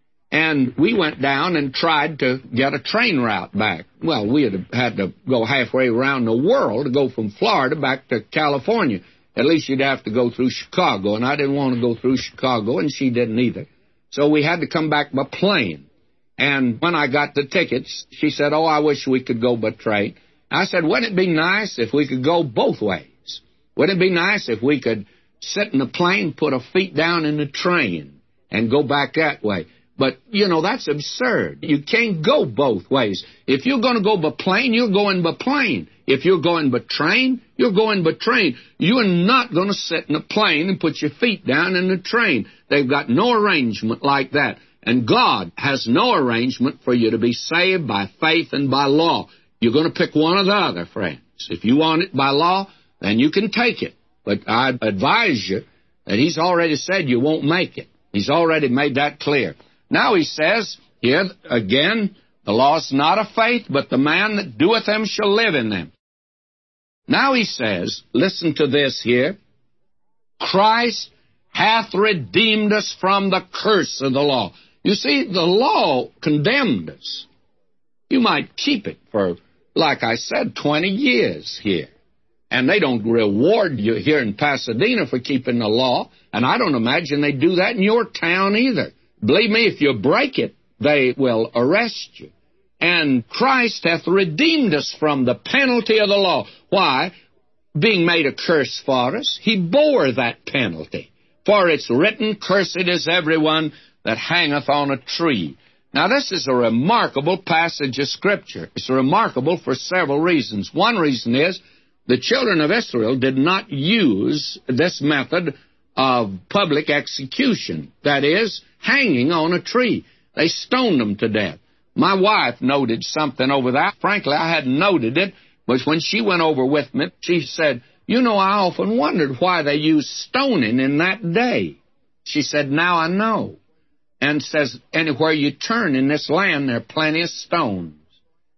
Speaker 1: And we went down and tried to get a train route back. Well, we had had to go halfway around the world to go from Florida back to California. At least you'd have to go through Chicago, and I didn't want to go through Chicago, and she didn't either. So we had to come back by plane. And when I got the tickets, she said, oh, I wish we could go by train. I said, wouldn't it be nice if we could go both ways? Wouldn't it be nice if we could sit in the plane, put our feet down in the train, and go back that way? But, you know, that's absurd. You can't go both ways. If you're going to go by plane, you're going by plane. If you're going by train, you're going by train. You are not going to sit in a plane and put your feet down in the train. They've got no arrangement like that. And God has no arrangement for you to be saved by faith and by law. You're going to pick one or the other, friends. If you want it by law, then you can take it. But I advise you that he's already said you won't make it. He's already made that clear. Now he says, here again, the law is not of faith, but the man that doeth them shall live in them. Now he says, listen to this here, Christ hath redeemed us from the curse of the law. You see, the law condemned us. You might keep it for, like I said, twenty years here. And they don't reward you here in Pasadena for keeping the law, and I don't imagine they do that in your town either. Believe me, if you break it, they will arrest you. And Christ hath redeemed us from the penalty of the law. Why? Being made a curse for us, he bore that penalty. For it's written, cursed is everyone that hangeth on a tree. Now, this is a remarkable passage of Scripture. It's remarkable for several reasons. One reason is the children of Israel did not use this method of public execution, that is, hanging on a tree. They stoned them to death. My wife noted something over that. Frankly, I hadn't noted it, but when she went over with me, she said, you know, I often wondered why they used stoning in that day. She said, now I know. And says, anywhere you turn in this land, there are plenty of stones.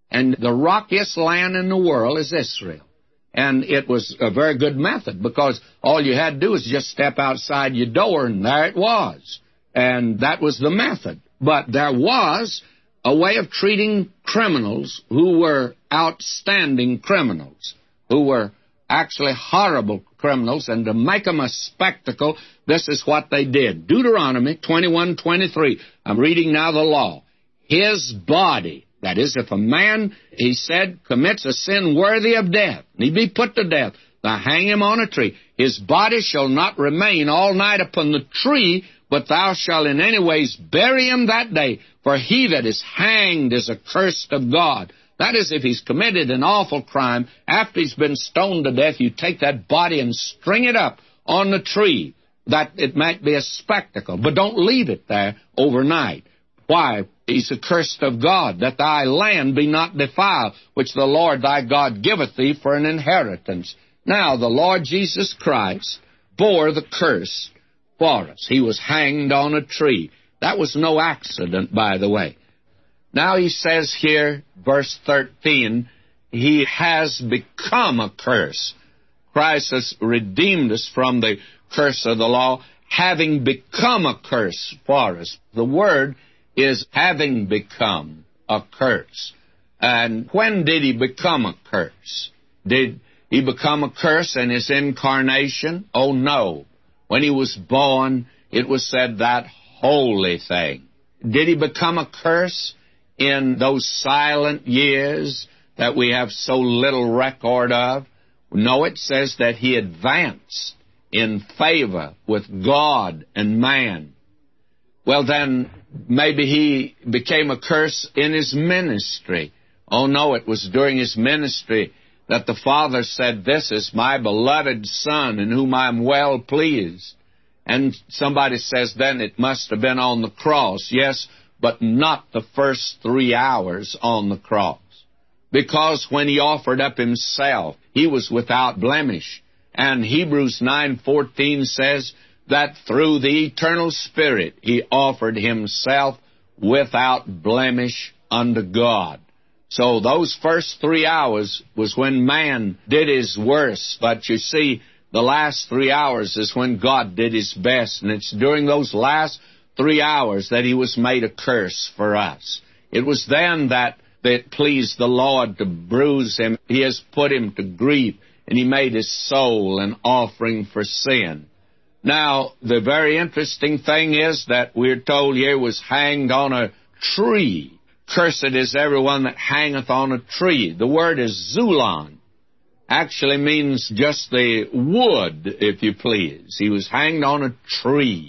Speaker 1: And the rockiest land in the world is Israel. And it was a very good method, because all you had to do was just step outside your door, and there it was. And that was the method. But there was a way of treating criminals who were outstanding criminals, who were actually horrible criminals, and to make them a spectacle, this is what they did. Deuteronomy twenty-one twenty-three. I'm reading now the law. His body, that is, if a man, he said, commits a sin worthy of death, and he be put to death, thou hang him on a tree. His body shall not remain all night upon the tree, but thou shalt in any ways bury him that day. For he that is hanged is accursed of God. That is, if he's committed an awful crime, after he's been stoned to death, you take that body and string it up on the tree, that it might be a spectacle. But don't leave it there overnight. Why? He's accursed of God, that thy land be not defiled, which the Lord thy God giveth thee for an inheritance. Now, the Lord Jesus Christ bore the curse for us. He was hanged on a tree. That was no accident, by the way. Now he says here, verse thirteen, he has become a curse. Christ has redeemed us from the curse of the law, having become a curse for us. The word is having become a curse. And when did he become a curse? Did he become a curse in his incarnation? Oh, no. When he was born, it was said, that holy thing. Did he become a curse in those silent years that we have so little record of? No, it says that he advanced in favor with God and man. Well, then, maybe he became a curse in his ministry. Oh, no, it was during his ministry that the Father said, this is my beloved Son, in whom I am well pleased. And somebody says, then it must have been on the cross. Yes, but not the first three hours on the cross. Because when he offered up himself, he was without blemish. And Hebrews nine fourteen says that through the eternal Spirit he offered himself without blemish unto God. So those first three hours was when man did his worst. But you see, the last three hours is when God did his best. And it's during those last three hours that he was made a curse for us. It was then that it pleased the Lord to bruise him. He has put him to grief, and he made his soul an offering for sin. Now, the very interesting thing is that we're told here was hanged on a tree. Cursed is everyone that hangeth on a tree. The word is zulon. Actually means just the wood, if you please. He was hanged on a tree.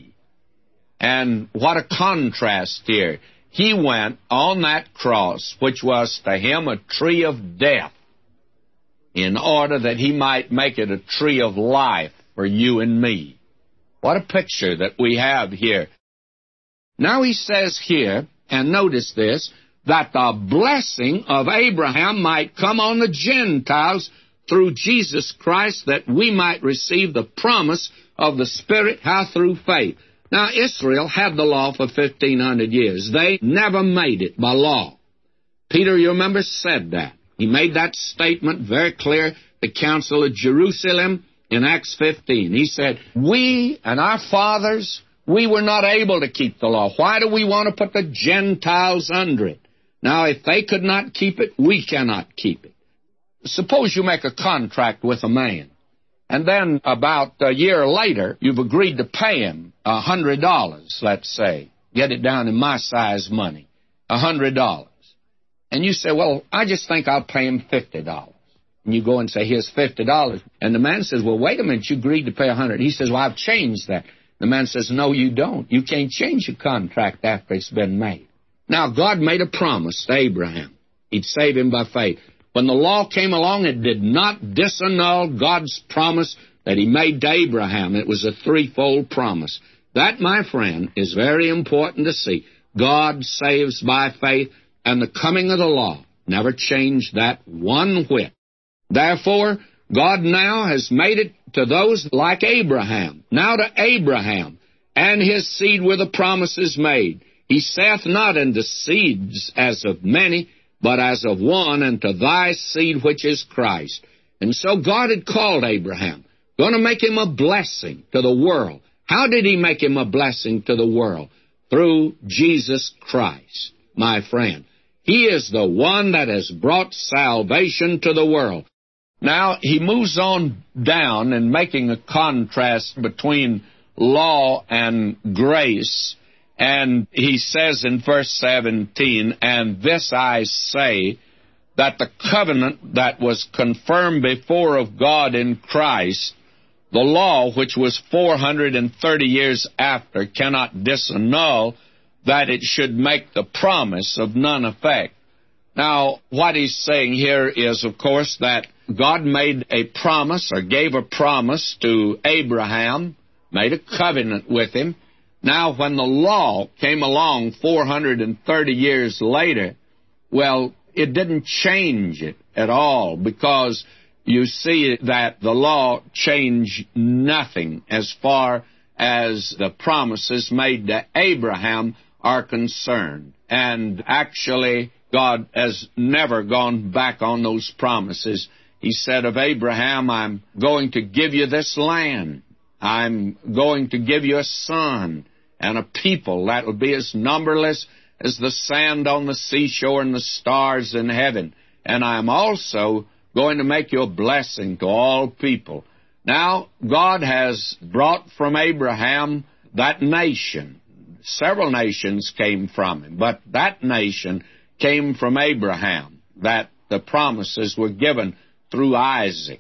Speaker 1: And what a contrast here. He went on that cross, which was to him a tree of death, in order that he might make it a tree of life for you and me. What a picture that we have here. Now he says here, and notice this, that the blessing of Abraham might come on the Gentiles through Jesus Christ, that we might receive the promise of the Spirit, how through faith. Now, Israel had the law for fifteen hundred years. They never made it by law. Peter, you remember, said that. He made that statement very clear, the Council of Jerusalem in Acts fifteen. He said, we and our fathers, we were not able to keep the law. Why do we want to put the Gentiles under it? Now, if they could not keep it, we cannot keep it. Suppose you make a contract with a man, and then about a year later, you've agreed to pay him a hundred dollars, let's say. Get it down in my size money, a hundred dollars. And you say, well, I just think I'll pay him fifty dollars. And you go and say, here's fifty dollars. And the man says, well, wait a minute, you agreed to pay a hundred. He says, well, I've changed that. The man says, no, you don't. You can't change your contract after it's been made. Now, God made a promise to Abraham. He'd save him by faith. When the law came along, it did not disannul God's promise that he made to Abraham. It was a threefold promise. That, my friend, is very important to see. God saves by faith, and the coming of the law never changed that one whit. Therefore, God now has made it to those like Abraham. Now to Abraham and his seed were the promises made. He saith not unto seeds as of many, but as of one, and to thy seed, which is Christ. And so God had called Abraham, going to make him a blessing to the world. How did he make him a blessing to the world? Through Jesus Christ, my friend. He is the one that has brought salvation to the world. Now, he moves on down in making a contrast between law and grace. And he says in verse seventeen, and this I say, that the covenant that was confirmed before of God in Christ, the law, which was four hundred thirty years after, cannot disannul, that it should make the promise of none effect. Now, what he's saying here is, of course, that God made a promise, or gave a promise to Abraham, made a covenant with him. Now, when the law came along four hundred thirty years later, well, it didn't change it at all, because you see that the law changed nothing as far as the promises made to Abraham are concerned. And actually, God has never gone back on those promises. He said of Abraham, I'm going to give you this land. I'm going to give you a son and a people that will be as numberless as the sand on the seashore and the stars in heaven. And I'm also going to make you a blessing to all people. Now, God has brought from Abraham that nation. Several nations came from him, but that nation came from Abraham, that the promises were given through Isaac,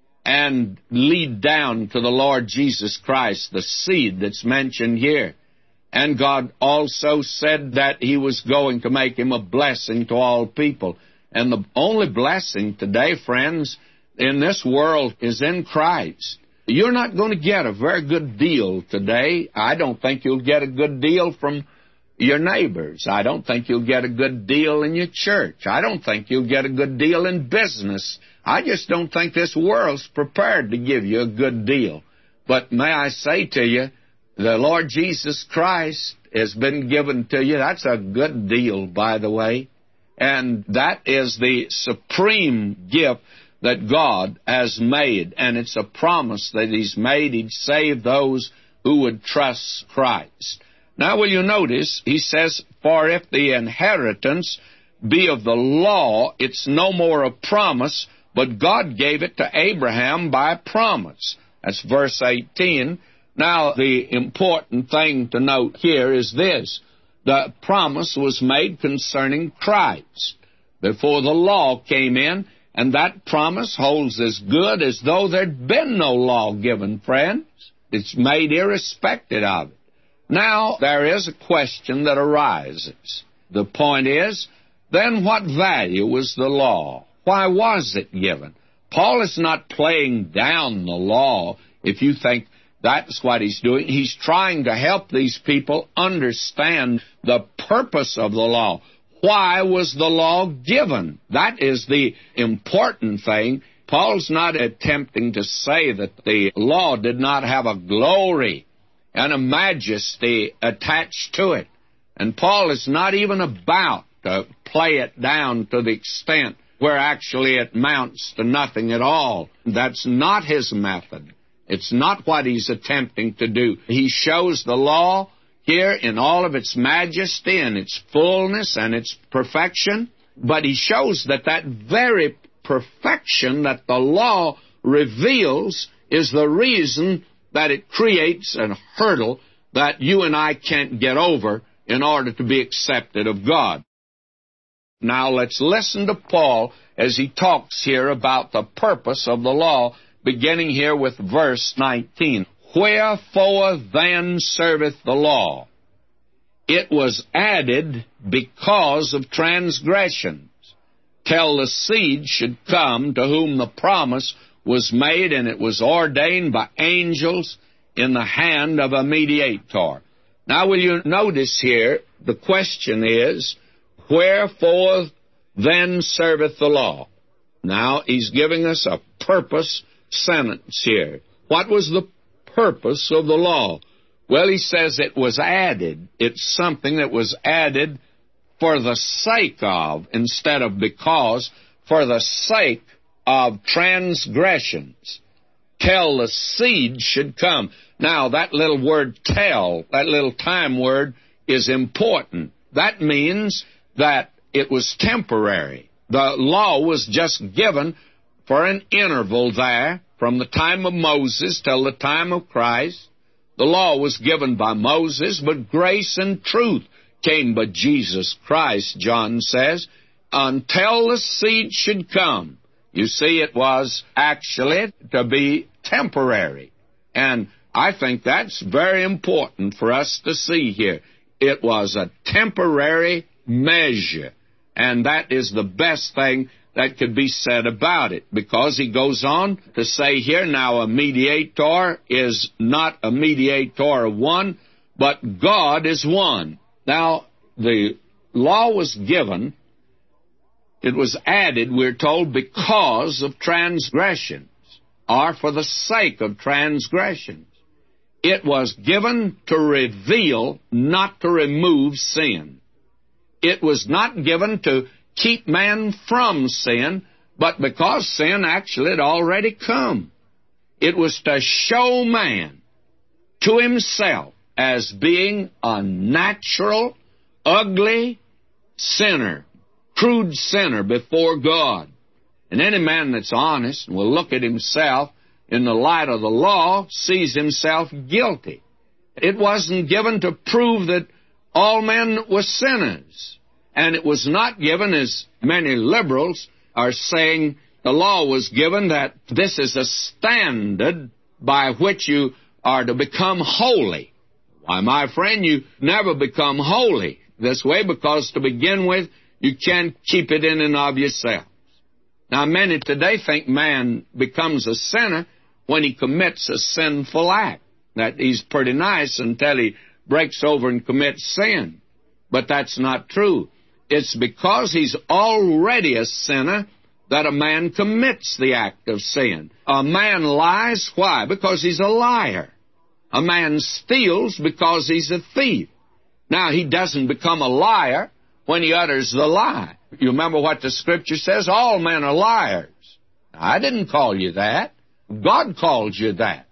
Speaker 1: and lead down to the Lord Jesus Christ, the seed that's mentioned here. And God also said that he was going to make him a blessing to all people. And the only blessing today, friends, in this world is in Christ. You're not going to get a very good deal today. I don't think you'll get a good deal from your neighbors. I don't think you'll get a good deal in your church. I don't think you'll get a good deal in business. I just don't think this world's prepared to give you a good deal. But may I say to you, the Lord Jesus Christ has been given to you. That's a good deal, by the way. And that is the supreme gift that God has made. And it's a promise that he's made. He'd save those who would trust Christ. Now, will you notice, he says, for if the inheritance be of the law, it's no more a promise, but God gave it to Abraham by promise. That's verse eighteen. Now, the important thing to note here is this. The promise was made concerning Christ before the law came in, and that promise holds as good as though there'd been no law given, friends. It's made irrespective of it. Now, there is a question that arises. The point is, then what value was the law? Why was it given? Paul is not playing down the law, if you think that's what he's doing. He's trying to help these people understand the purpose of the law. Why was the law given? That is the important thing. Paul's not attempting to say that the law did not have a glory and a majesty attached to it. And Paul is not even about to play it down to the extent where actually it amounts to nothing at all. That's not his method. It's not what he's attempting to do. He shows the law here in all of its majesty and its fullness and its perfection, but he shows that that very perfection that the law reveals is the reason that it creates a hurdle that you and I can't get over in order to be accepted of God. Now let's listen to Paul as he talks here about the purpose of the law, beginning here with verse nineteen. Wherefore then serveth the law? It was added because of transgressions, till the seed should come to whom the promise was made, and it was ordained by angels in the hand of a mediator. Now, will you notice here, the question is, wherefore then serveth the law? Now, he's giving us a purpose sentence here. What was the purpose of the law? Well, he says it was added. It's something that was added for the sake of, instead of because, for the sake of transgressions, till the seed should come. Now, that little word till, that little time word, is important. That means that it was temporary. The law was just given for an interval there, from the time of Moses till the time of Christ. The law was given by Moses, but grace and truth came by Jesus Christ, John says, until the seed should come. You see, it was actually to be temporary. And I think that's very important for us to see here. It was a temporary measure. And that is the best thing that could be said about it, because he goes on to say here, now a mediator is not a mediator of one, but God is one. Now, the law was given, it was added, we're told, because of transgressions, or for the sake of transgressions. It was given to reveal, not to remove sin. It was not given to keep man from sin, but because sin actually had already come. It was to show man to himself as being a natural, ugly sinner, crude sinner before God. And any man that's honest and will look at himself in the light of the law sees himself guilty. It wasn't given to prove that all men were sinners. And it was not given, as many liberals are saying, the law was given that this is a standard by which you are to become holy. Why, my friend, you never become holy this way, because to begin with, you can't keep it in and of yourselves. Now, many today think man becomes a sinner when he commits a sinful act, that he's pretty nice until he breaks over and commits sin. But that's not true. It's because he's already a sinner that a man commits the act of sin. A man lies, why? Because he's a liar. A man steals because he's a thief. Now, he doesn't become a liar when he utters the lie. You remember what the Scripture says? All men are liars. I didn't call you that. God called you that.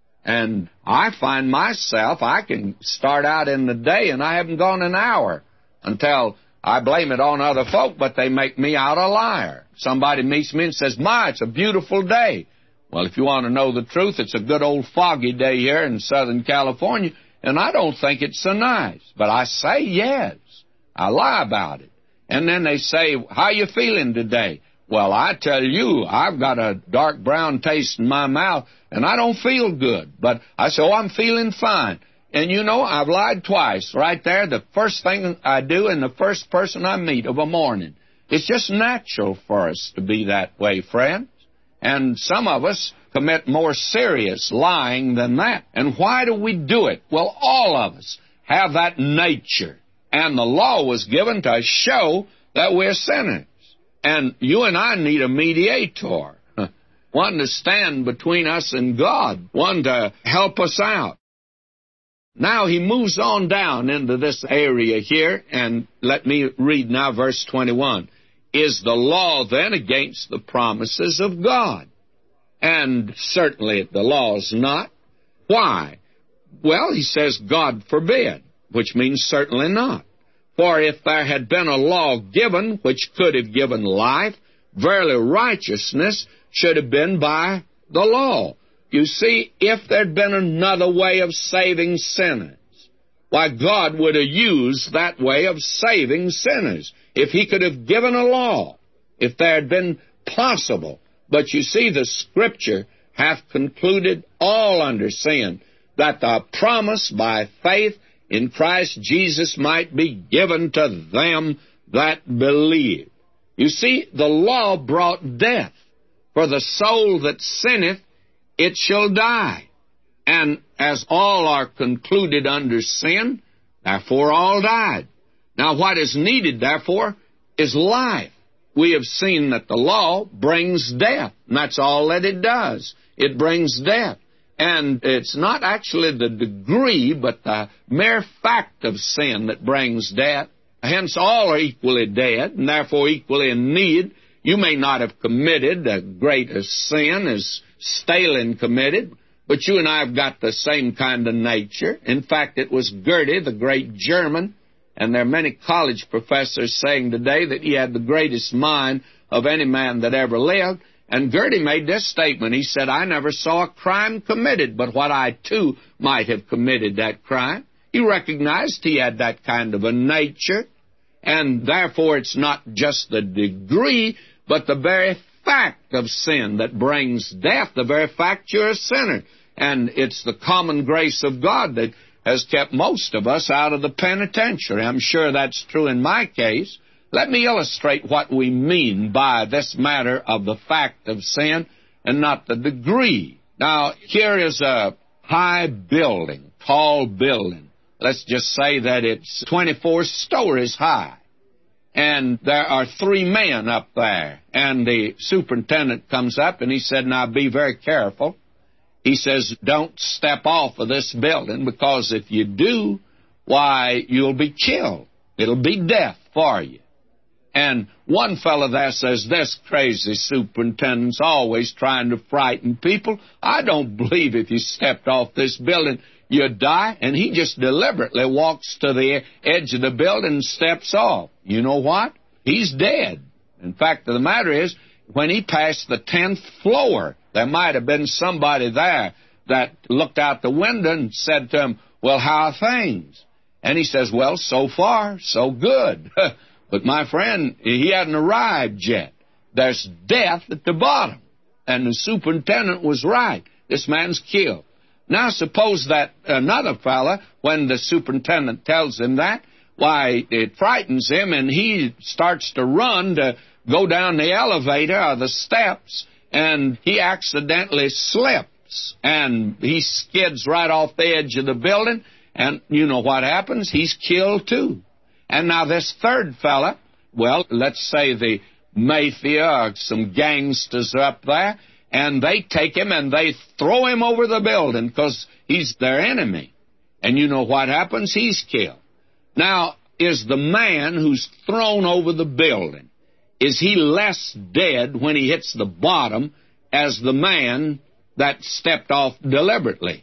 Speaker 1: And I find myself, I can start out in the day and I haven't gone an hour until I blame it on other folk, but they make me out a liar. Somebody meets me and says, "My, it's a beautiful day." Well, if you want to know the truth, it's a good old foggy day here in Southern California, and I don't think it's so nice. But I say yes. I lie about it. And then they say, "How you feeling today?" Well, I tell you, I've got a dark brown taste in my mouth, and I don't feel good. But I say, "Oh, I'm feeling fine." And you know, I've lied twice. Right there, the first thing I do and the first person I meet of a morning. It's just natural for us to be that way, friends. And some of us commit more serious lying than that. And why do we do it? Well, all of us have that nature. And the law was given to show that we're sinners. And you and I need a mediator, one to stand between us and God, one to help us out. Now he moves on down into this area here, and let me read now verse twenty-one. Is the law then against the promises of God? And certainly the law is not. Why? Well, he says, God forbid, which means certainly not. For if there had been a law given which could have given life, verily righteousness should have been by the law. You see, if there'd been another way of saving sinners, why, God would have used that way of saving sinners if he could have given a law, if there had been possible. But you see, the Scripture hath concluded all under sin, that the promise by faith in Christ Jesus might be given to them that believe. You see, the law brought death. For the soul that sinneth, it shall die. And as all are concluded under sin, therefore all died. Now what is needed, therefore, is life. We have seen that the law brings death, and that's all that it does. It brings death. And it's not actually the degree, but the mere fact of sin that brings death. Hence, all are equally dead, and therefore equally in need. You may not have committed a greater sin as Stalin committed, but you and I have got the same kind of nature. In fact, it was Goethe, the great German, and there are many college professors saying today that he had the greatest mind of any man that ever lived. And Goethe made this statement. He said, I never saw a crime committed, but what I, too, might have committed that crime. He recognized he had that kind of a nature, and therefore it's not just the degree, but the very fact of sin that brings death, the very fact you're a sinner. And it's the common grace of God that has kept most of us out of the penitentiary. I'm sure that's true in my case. Let me illustrate what we mean by this matter of the fact of sin and not the degree. Now, here is a high building, tall building. Let's just say that it's twenty-four stories high. And there are three men up there. And the superintendent comes up and he said, now be very careful. He says, don't step off of this building, because if you do, why, you'll be killed. It'll be death for you. And one fellow there says, this crazy superintendent's always trying to frighten people. I don't believe if you stepped off this building, you'd die. And he just deliberately walks to the edge of the building and steps off. You know what? He's dead. In fact, the matter is, when he passed the tenth floor, there might have been somebody there that looked out the window and said to him, well, how are things? And he says, well, so far, so good. But my friend, he hadn't arrived yet. There's death at the bottom. And the superintendent was right. This man's killed. Now suppose that another fella, when the superintendent tells him that, why, it frightens him, and he starts to run to go down the elevator or the steps, and he accidentally slips, and he skids right off the edge of the building, and you know what happens? He's killed too. And now this third fella, well, let's say the mafia or some gangsters are up there, and they take him and they throw him over the building because he's their enemy. And you know what happens? He's killed. Now, is the man who's thrown over the building, is he less dead when he hits the bottom as the man that stepped off deliberately?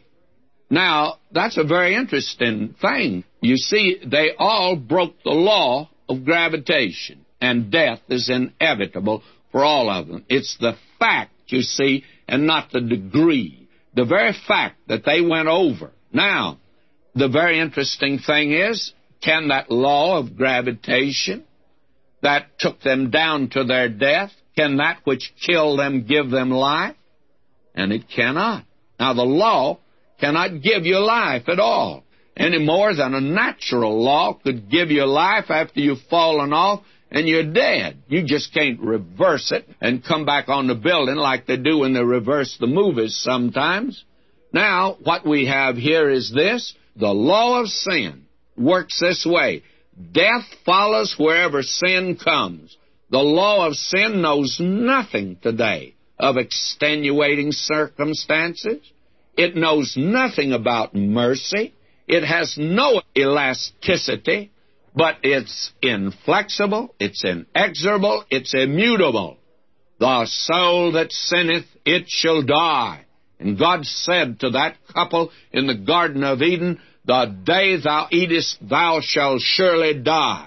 Speaker 1: Now, that's a very interesting thing. You see, they all broke the law of gravitation, and death is inevitable for all of them. It's the fact, you see, and not the degree. The very fact that they went over. Now, the very interesting thing is, can that law of gravitation that took them down to their death, can that which killed them give them life? And it cannot. Now, the law cannot give you life at all, any more than a natural law could give you life after you've fallen off and you're dead. You just can't reverse it and come back on the building like they do when they reverse the movies sometimes. Now, what we have here is this. The law of sin works this way. Death follows wherever sin comes. The law of sin knows nothing today of extenuating circumstances. It knows nothing about mercy. It has no elasticity, but it's inflexible, it's inexorable, it's immutable. The soul that sinneth, it shall die. And God said to that couple in the Garden of Eden, the day thou eatest, thou shalt surely die.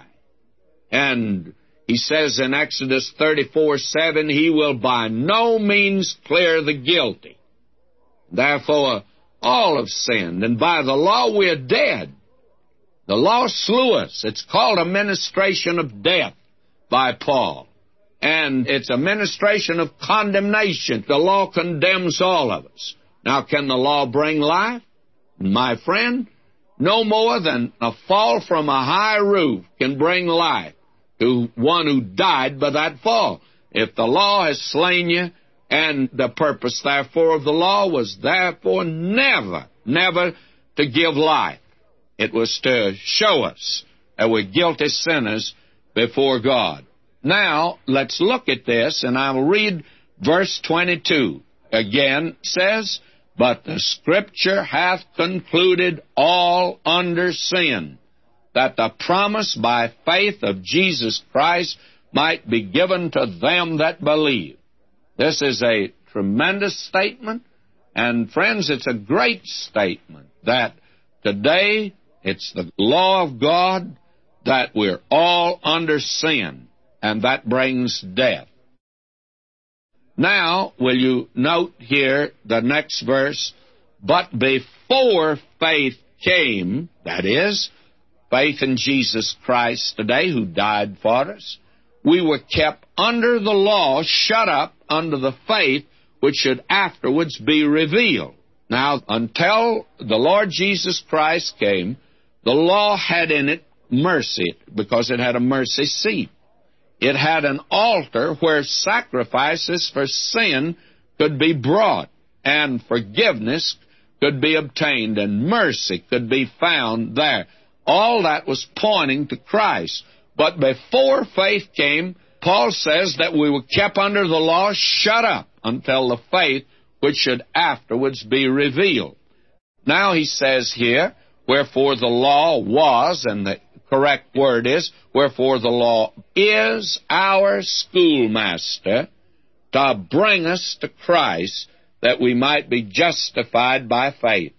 Speaker 1: And he says in Exodus thirty-four seven, he will by no means clear the guilty. Therefore, all have sinned, and by the law we are dead. The law slew us. It's called a ministration of death by Paul. And it's a ministration of condemnation. The law condemns all of us. Now, can the law bring life? My friend, no more than a fall from a high roof can bring life to one who died by that fall. If the law has slain you, and the purpose, therefore, of the law was therefore never, never to give life. It was to show us that we're guilty sinners before God. Now, let's look at this, and I'll read verse twenty-two. Again, it says, but the Scripture hath concluded all under sin, that the promise by faith of Jesus Christ might be given to them that believe. This is a tremendous statement, and friends, it's a great statement that today it's the law of God that we're all under sin, and that brings death. Now, will you note here the next verse? But before faith came, that is, faith in Jesus Christ today, who died for us, we were kept under the law, shut up under the faith which should afterwards be revealed. Now, until the Lord Jesus Christ came, the law had in it mercy, because it had a mercy seat. It had an altar where sacrifices for sin could be brought, and forgiveness could be obtained, and mercy could be found there. All that was pointing to Christ. But before faith came, Paul says that we were kept under the law, shut up, until the faith which should afterwards be revealed. Now he says here, wherefore the law was, and the correct word is, wherefore the law is our schoolmaster to bring us to Christ, that we might be justified by faith.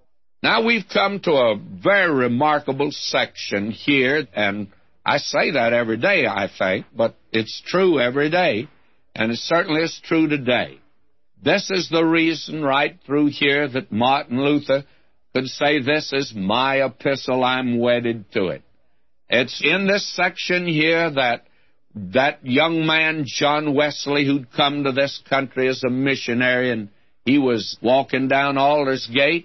Speaker 1: Now we've come to a very remarkable section here, and I say that every day, I think, but it's true every day, and it certainly is true today. This is the reason right through here that Martin Luther could say, this is my epistle, I'm wedded to it. It's in this section here that that young man, John Wesley, who'd come to this country as a missionary, and he was walking down Aldersgate,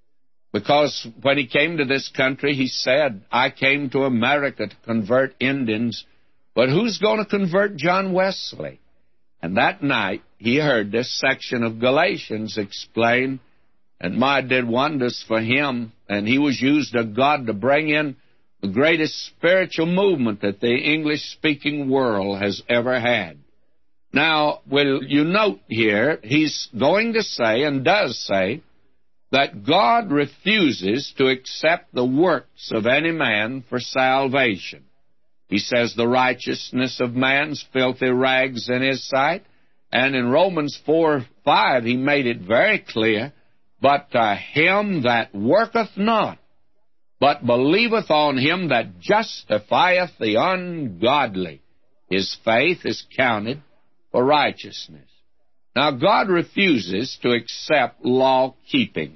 Speaker 1: because when he came to this country, he said, I came to America to convert Indians, but who's going to convert John Wesley? And that night, he heard this section of Galatians explained, and my did wonders for him, and he was used of God to bring in the greatest spiritual movement that the English-speaking world has ever had. Now, will you note here, he's going to say, and does say, that God refuses to accept the works of any man for salvation. He says the righteousness of man's filthy rags in his sight, and in Romans four five he made it very clear, but to him that worketh not, but believeth on him that justifieth the ungodly, his faith is counted for righteousness. Now, God refuses to accept law-keeping.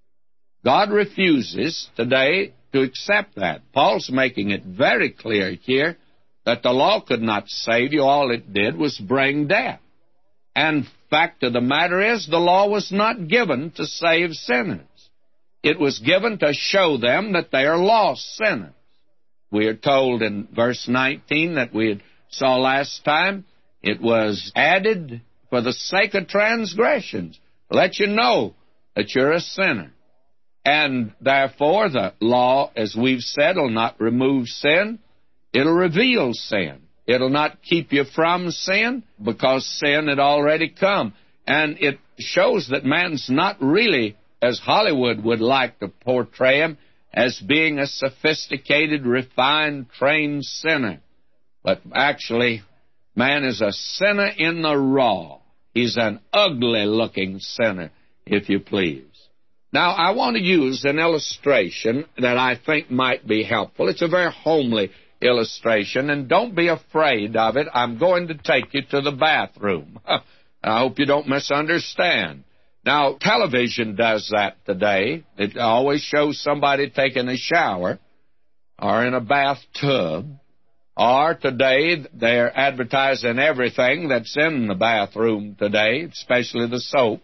Speaker 1: God refuses today to accept that. Paul's making it very clear here that the law could not save you. All it did was bring death. And fact of the matter is, the law was not given to save sinners. It was given to show them that they are lost sinners. We are told in verse nineteen that we had saw last time, it was added for the sake of transgressions, to let you know that you're a sinner. And therefore, the law, as we've said, will not remove sin. It'll reveal sin. It'll not keep you from sin, because sin had already come. And it shows that man's not really, as Hollywood would like to portray him, as being a sophisticated, refined, trained sinner. But actually, man is a sinner in the raw. He's an ugly-looking sinner, if you please. Now, I want to use an illustration that I think might be helpful. It's a very homely illustration, and don't be afraid of it. I'm going to take you to the bathroom. I hope you don't misunderstand. Now, television does that today. It always shows somebody taking a shower or in a bathtub. Or today, they're advertising everything that's in the bathroom today, especially the soaps.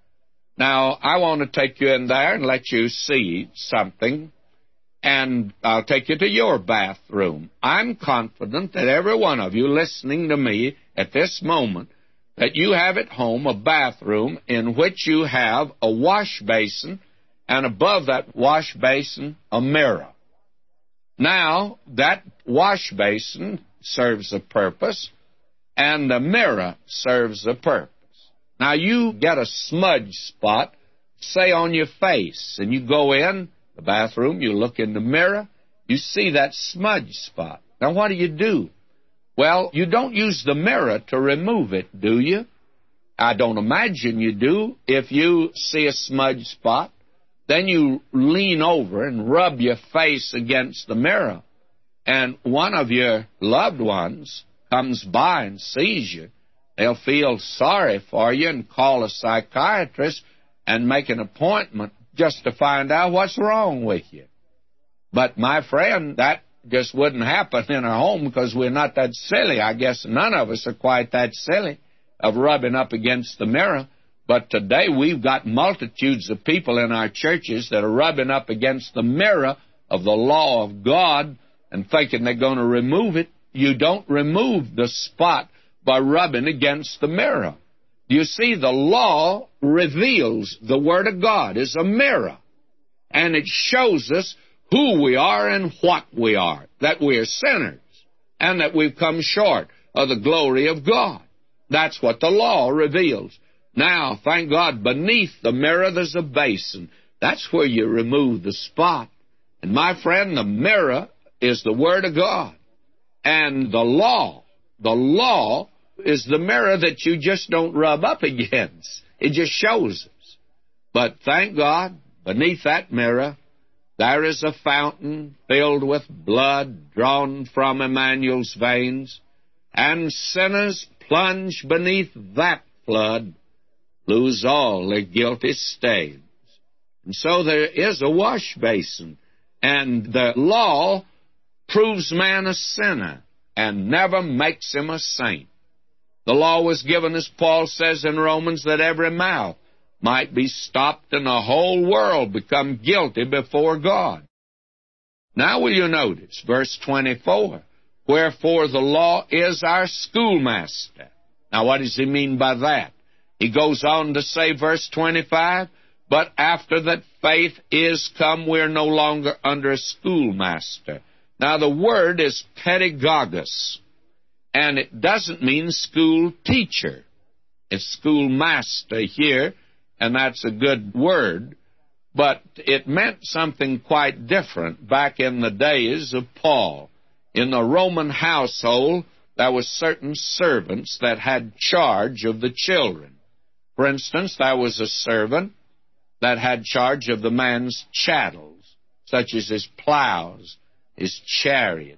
Speaker 1: Now, I want to take you in there and let you see something, and I'll take you to your bathroom. I'm confident that every one of you listening to me at this moment, that you have at home a bathroom in which you have a wash basin, and above that wash basin, a mirror. Now, that wash basin serves a purpose, and the mirror serves a purpose. Now, you get a smudge spot, say, on your face, and you go in the bathroom, you look in the mirror, you see that smudge spot. Now, what do you do? Well, you don't use the mirror to remove it, do you? I don't imagine you do. If you see a smudge spot, then you lean over and rub your face against the mirror, and one of your loved ones comes by and sees you. They'll feel sorry for you and call a psychiatrist and make an appointment just to find out what's wrong with you. But, my friend, that just wouldn't happen in our home because we're not that silly. I guess none of us are quite that silly of rubbing up against the mirror. But today we've got multitudes of people in our churches that are rubbing up against the mirror of the law of God and thinking they're going to remove it. You don't remove the spot by rubbing against the mirror. You see, the law reveals the Word of God is a mirror, and it shows us who we are and what we are, that we are sinners, and that we've come short of the glory of God. That's what the law reveals. Now, thank God, beneath the mirror there's a basin. That's where you remove the spot. And, my friend, the mirror is the Word of God. And the law, the law is the mirror that you just don't rub up against. It just shows us. But thank God, beneath that mirror, there is a fountain filled with blood drawn from Emmanuel's veins, and sinners plunge beneath that flood lose all their guilty stains. And so there is a wash basin, and the law proves man a sinner and never makes him a saint. The law was given, as Paul says in Romans, that every mouth might be stopped and the whole world become guilty before God. Now will you notice verse twenty-four, wherefore the law is our schoolmaster. Now what does he mean by that? He goes on to say, verse twenty-five, but after that faith is come, we're no longer under a schoolmaster. Now the word is pedagogus, and it doesn't mean school teacher. It's schoolmaster here, and that's a good word, but it meant something quite different back in the days of Paul. In the Roman household, there were certain servants that had charge of the children. For instance, there was a servant that had charge of the man's chattels, such as his plows, his chariots,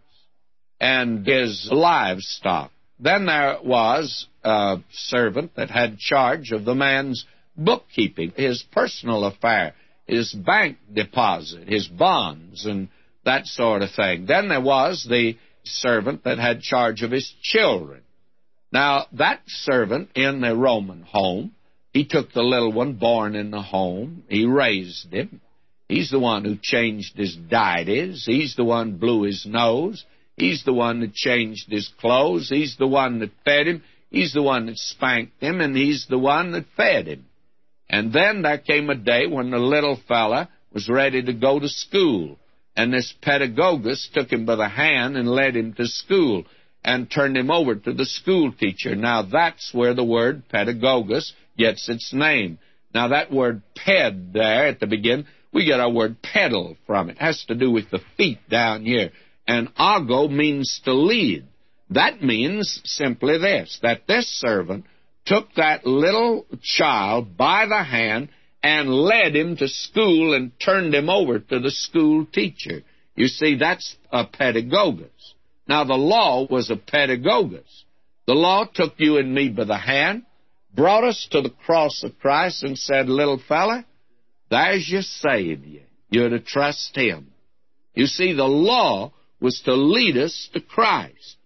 Speaker 1: and his livestock. Then there was a servant that had charge of the man's bookkeeping, his personal affair, his bank deposit, his bonds, and that sort of thing. Then there was the servant that had charge of his children. Now, that servant in the Roman home, he took the little one born in the home. He raised him. He's the one who changed his diets. He's the one who blew his nose. He's the one that changed his clothes. He's the one that fed him. He's the one that spanked him, and he's the one that fed him. And then there came a day when the little fella was ready to go to school, and this pedagogus took him by the hand and led him to school and turned him over to the school teacher. Now, that's where the word pedagogus gets its name. Now, that word ped there at the beginning, we get our word pedal from it. It has to do with the feet down here. And ago means to lead. That means simply this, that this servant took that little child by the hand and led him to school and turned him over to the school teacher. You see, that's a pedagogus. Now, the law was a pedagogus. The law took you and me by the hand, brought us to the cross of Christ, and said, little fella, there's your Savior. You're to trust Him. You see, the law was to lead us to Christ.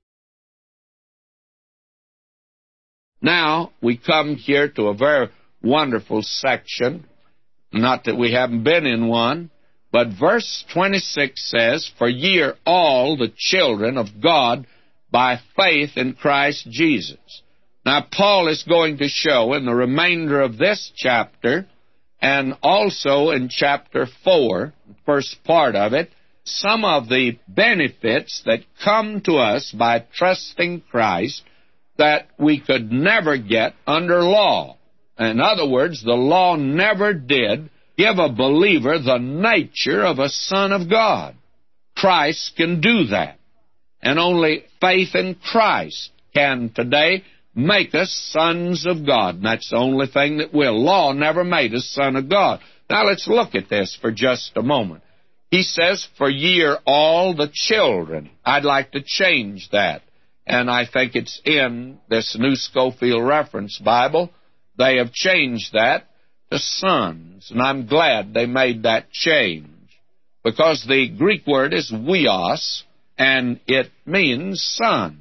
Speaker 1: Now, we come here to a very wonderful section. Not that we haven't been in one, but verse twenty-six says, for ye are all the children of God by faith in Christ Jesus. Now, Paul is going to show in the remainder of this chapter, and also in chapter four, the first part of it, some of the benefits that come to us by trusting Christ that we could never get under law. In other words, the law never did give a believer the nature of a son of God. Christ can do that. And only faith in Christ can today make us sons of God. And that's the only thing that will. Law never made us son of God. Now let's look at this for just a moment. He says, for ye are all the children. I'd like to change that. And I think it's in this New Scofield Reference Bible. They have changed that to sons. And I'm glad they made that change. Because the Greek word is huios, and it means sons.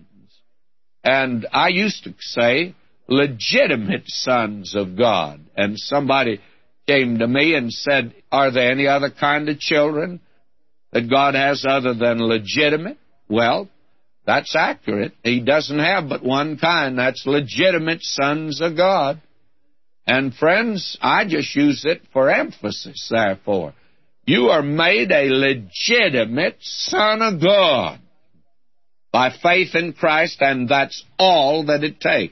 Speaker 1: And I used to say legitimate sons of God. And somebody came to me and said, are there any other kind of children that God has other than legitimate? Well, that's accurate. He doesn't have but one kind. That's legitimate sons of God. And friends, I just use it for emphasis, therefore. You are made a legitimate son of God by faith in Christ, and that's all that it takes.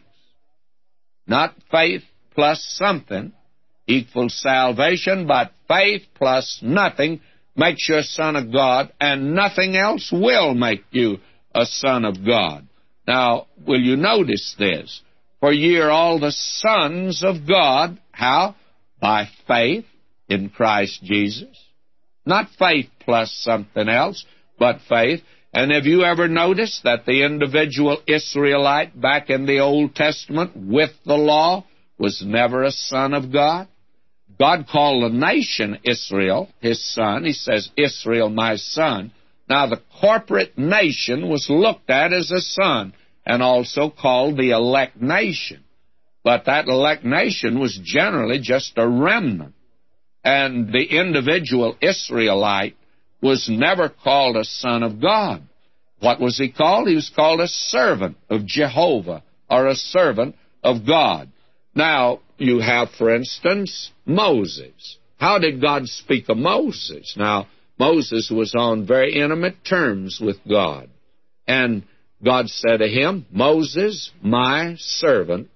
Speaker 1: Not faith plus something equals salvation, but faith plus nothing makes you a son of God, and nothing else will make you a son of God. Now, will you notice this? For ye are all the sons of God. How? By faith in Christ Jesus. Not faith plus something else, but faith. And have you ever noticed that the individual Israelite back in the Old Testament with the law was never a son of God? God called the nation Israel his son. He says, Israel, my son. Now, the corporate nation was looked at as a son and also called the elect nation. But that elect nation was generally just a remnant. And the individual Israelite was never called a son of God. What was he called? He was called a servant of Jehovah, or a servant of God. Now, you have, for instance, Moses. How did God speak of Moses? Now, Moses was on very intimate terms with God. And God said to him, Moses, my servant,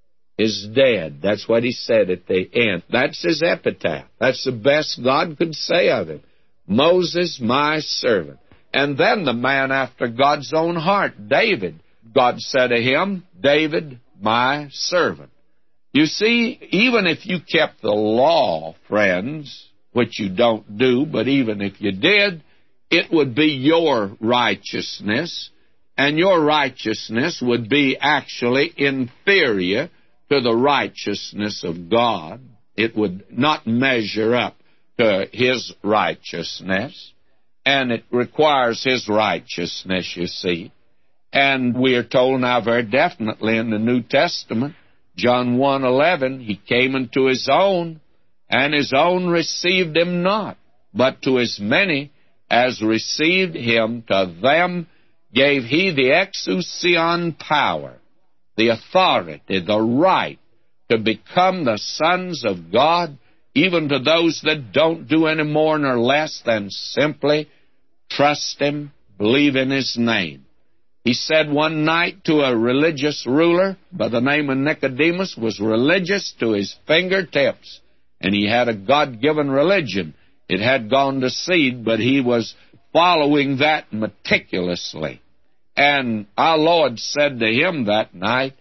Speaker 1: is dead. That's what he said at the end. That's his epitaph. That's the best God could say of him. Moses, my servant. And then the man after God's own heart, David. God said to him, David, my servant. You see, even if you kept the law, friends, which you don't do, but even if you did, it would be your righteousness, and your righteousness would be actually inferior to the righteousness of God. It would not measure up to His righteousness, and it requires His righteousness, you see. And we are told now very definitely in the New Testament, John one eleven, He came unto His own, and His own received Him not. But to as many as received Him, to them gave He the exousion power, the authority, the right to become the sons of God, even to those that don't do any more nor less than simply trust Him, believe in His name. He said one night to a religious ruler by the name of Nicodemus, was religious to his fingertips, and he had a God-given religion. It had gone to seed, but he was following that meticulously. And our Lord said to him that night,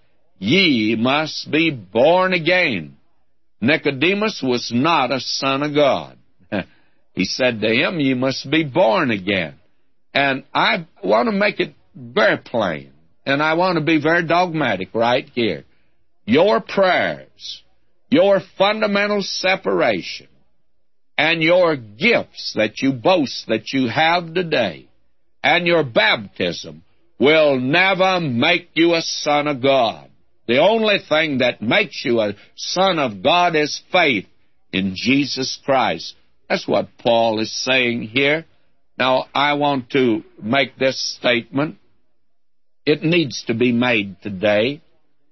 Speaker 1: Ye must be born again. Nicodemus was not a son of God. He said to him, Ye must be born again. And I want to make it very plain, and I want to be very dogmatic right here. Your prayers, your fundamental separation, and your gifts that you boast that you have today, and your baptism will never make you a son of God. The only thing that makes you a son of God is faith in Jesus Christ. That's what Paul is saying here. Now, I want to make this statement. It needs to be made today.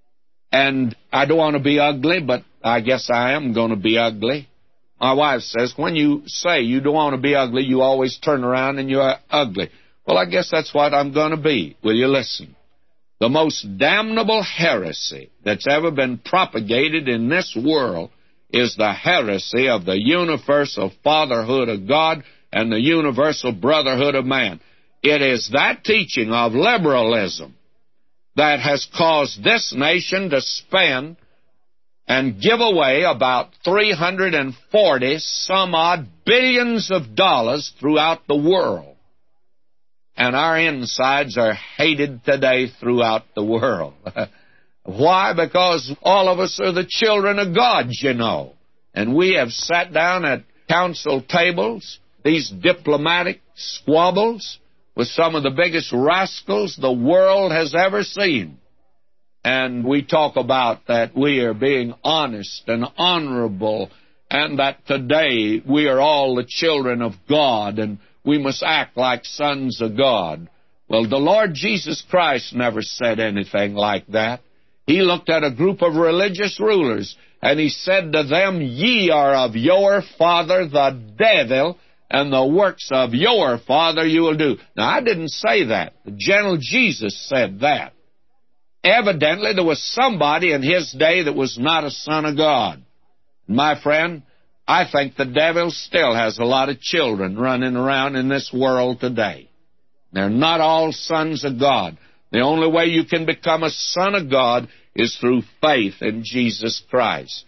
Speaker 1: And I don't want to be ugly, but I guess I am going to be ugly. My wife says, when you say you don't want to be ugly, you always turn around and you're ugly. Well, I guess that's what I'm going to be. Will you listen? The most damnable heresy that's ever been propagated in this world is the heresy of the universal fatherhood of God and the universal brotherhood of man. It is that teaching of liberalism that has caused this nation to spend and give away about three hundred forty some odd billions of dollars throughout the world. And our insides are hated today throughout the world. Why? Because all of us are the children of God, you know. And we have sat down at council tables, these diplomatic squabbles, with some of the biggest rascals the world has ever seen. And we talk about that we are being honest and honorable, and that today we are all the children of God, and we must act like sons of God. Well, the Lord Jesus Christ never said anything like that. He looked at a group of religious rulers, and he said to them, "Ye are of your father the devil, and the works of your father you will do." Now, I didn't say that. The gentle Jesus said that. Evidently, there was somebody in his day that was not a son of God. My friend, I think the devil still has a lot of children running around in this world today. They're not all sons of God. The only way you can become a son of God is through faith in Jesus Christ.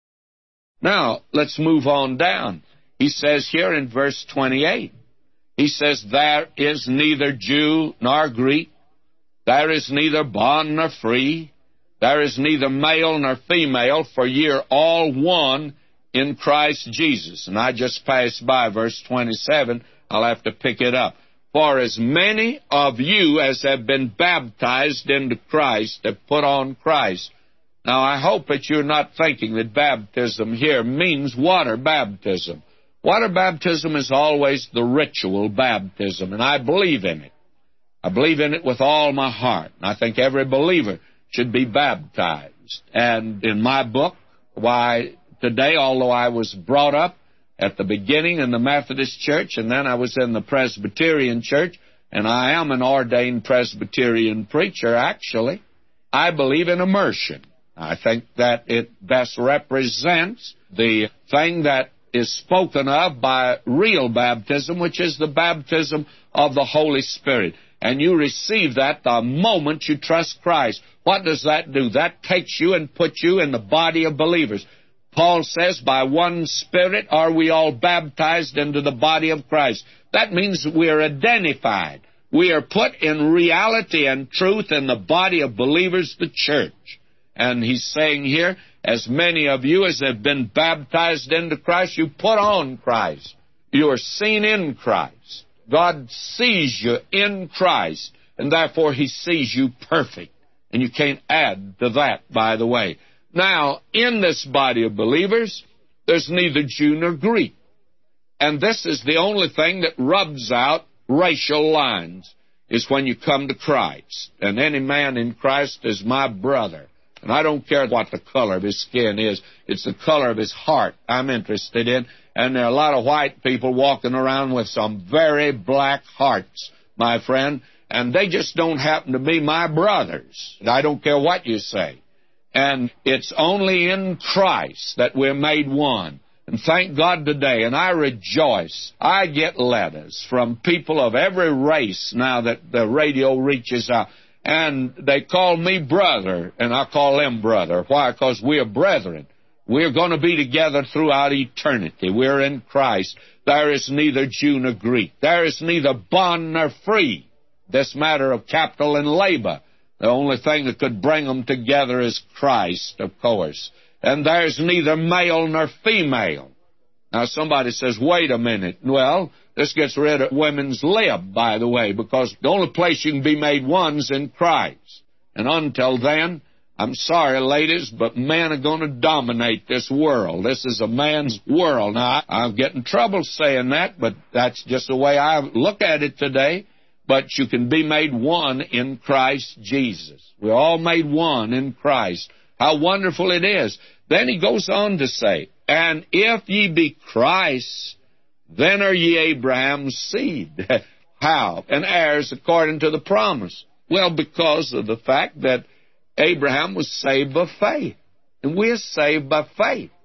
Speaker 1: Now, let's move on down. He says here in verse twenty-eight, he says, "There is neither Jew nor Greek, there is neither bond nor free, there is neither male nor female, for ye are all one in Christ Jesus." And I just passed by verse twenty-seven. I'll have to pick it up. "For as many of you as have been baptized into Christ have put on Christ." Now, I hope that you're not thinking that baptism here means water baptism. Water baptism is always the ritual baptism, and I believe in it. I believe in it with all my heart. I think every believer should be baptized. And in my book, why, today, although I was brought up at the beginning in the Methodist Church, and then I was in the Presbyterian Church, and I am an ordained Presbyterian preacher, actually, I believe in immersion. I think that it best represents the thing that is spoken of by real baptism, which is the baptism of the Holy Spirit. And you receive that the moment you trust Christ. What does that do? That takes you and puts you in the body of believers. Paul says, "By one Spirit are we all baptized into the body of Christ." That means we are identified. We are put in reality and truth in the body of believers, the church. And he's saying here, as many of you as have been baptized into Christ, you put on Christ. You are seen in Christ. God sees you in Christ, and therefore he sees you perfect. And you can't add to that, by the way. Now, in this body of believers, there's neither Jew nor Greek. And this is the only thing that rubs out racial lines, is when you come to Christ. And any man in Christ is my brother. And I don't care what the color of his skin is. It's the color of his heart I'm interested in. And there are a lot of white people walking around with some very black hearts, my friend, and they just don't happen to be my brothers. I don't care what you say. And it's only in Christ that we're made one. And thank God today, and I rejoice, I get letters from people of every race now that the radio reaches out. And they call me brother, and I call them brother. Why? Because we are brethren. We're going to be together throughout eternity. We're in Christ. There is neither Jew nor Greek. There is neither bond nor free. This matter of capital and labor, the only thing that could bring them together is Christ, of course. And there's neither male nor female. Now, somebody says, wait a minute. Well, this gets rid of women's lib, by the way, because the only place you can be made one's in Christ. And until then, I'm sorry, ladies, but men are going to dominate this world. This is a man's world. Now, I, I get in trouble saying that, but that's just the way I look at it today. But you can be made one in Christ Jesus. We're all made one in Christ. How wonderful it is. Then he goes on to say, and if ye be Christ, then are ye Abraham's seed. How? And heirs according to the promise. Well, because of the fact that Abraham was saved by faith. And we're saved by faith.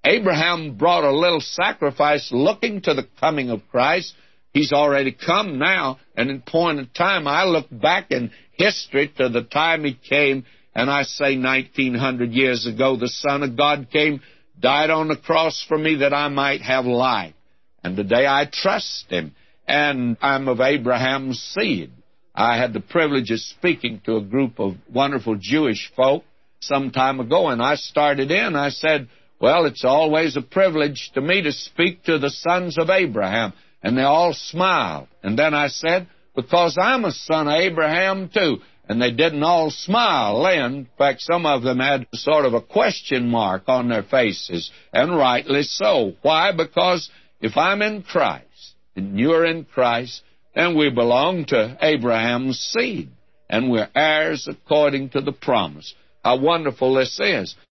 Speaker 1: Abraham brought a little sacrifice looking to the coming of Christ. He's already come now, and in point of time, I look back in history to the time he came, and I say nineteen hundred years ago, the Son of God came, died on the cross for me that I might have life. And today I trust him, and I'm of Abraham's seed. I had the privilege of speaking to a group of wonderful Jewish folk some time ago, and I started in. I said, well, it's always a privilege to me to speak to the sons of Abraham. And they all smiled. And then I said, because I'm a son of Abraham too. And they didn't all smile then. In fact, some of them had sort of a question mark on their faces, and rightly so. Why? Because if I'm in Christ, and you're in Christ, then we belong to Abraham's seed, and we're heirs according to the promise. How wonderful this is.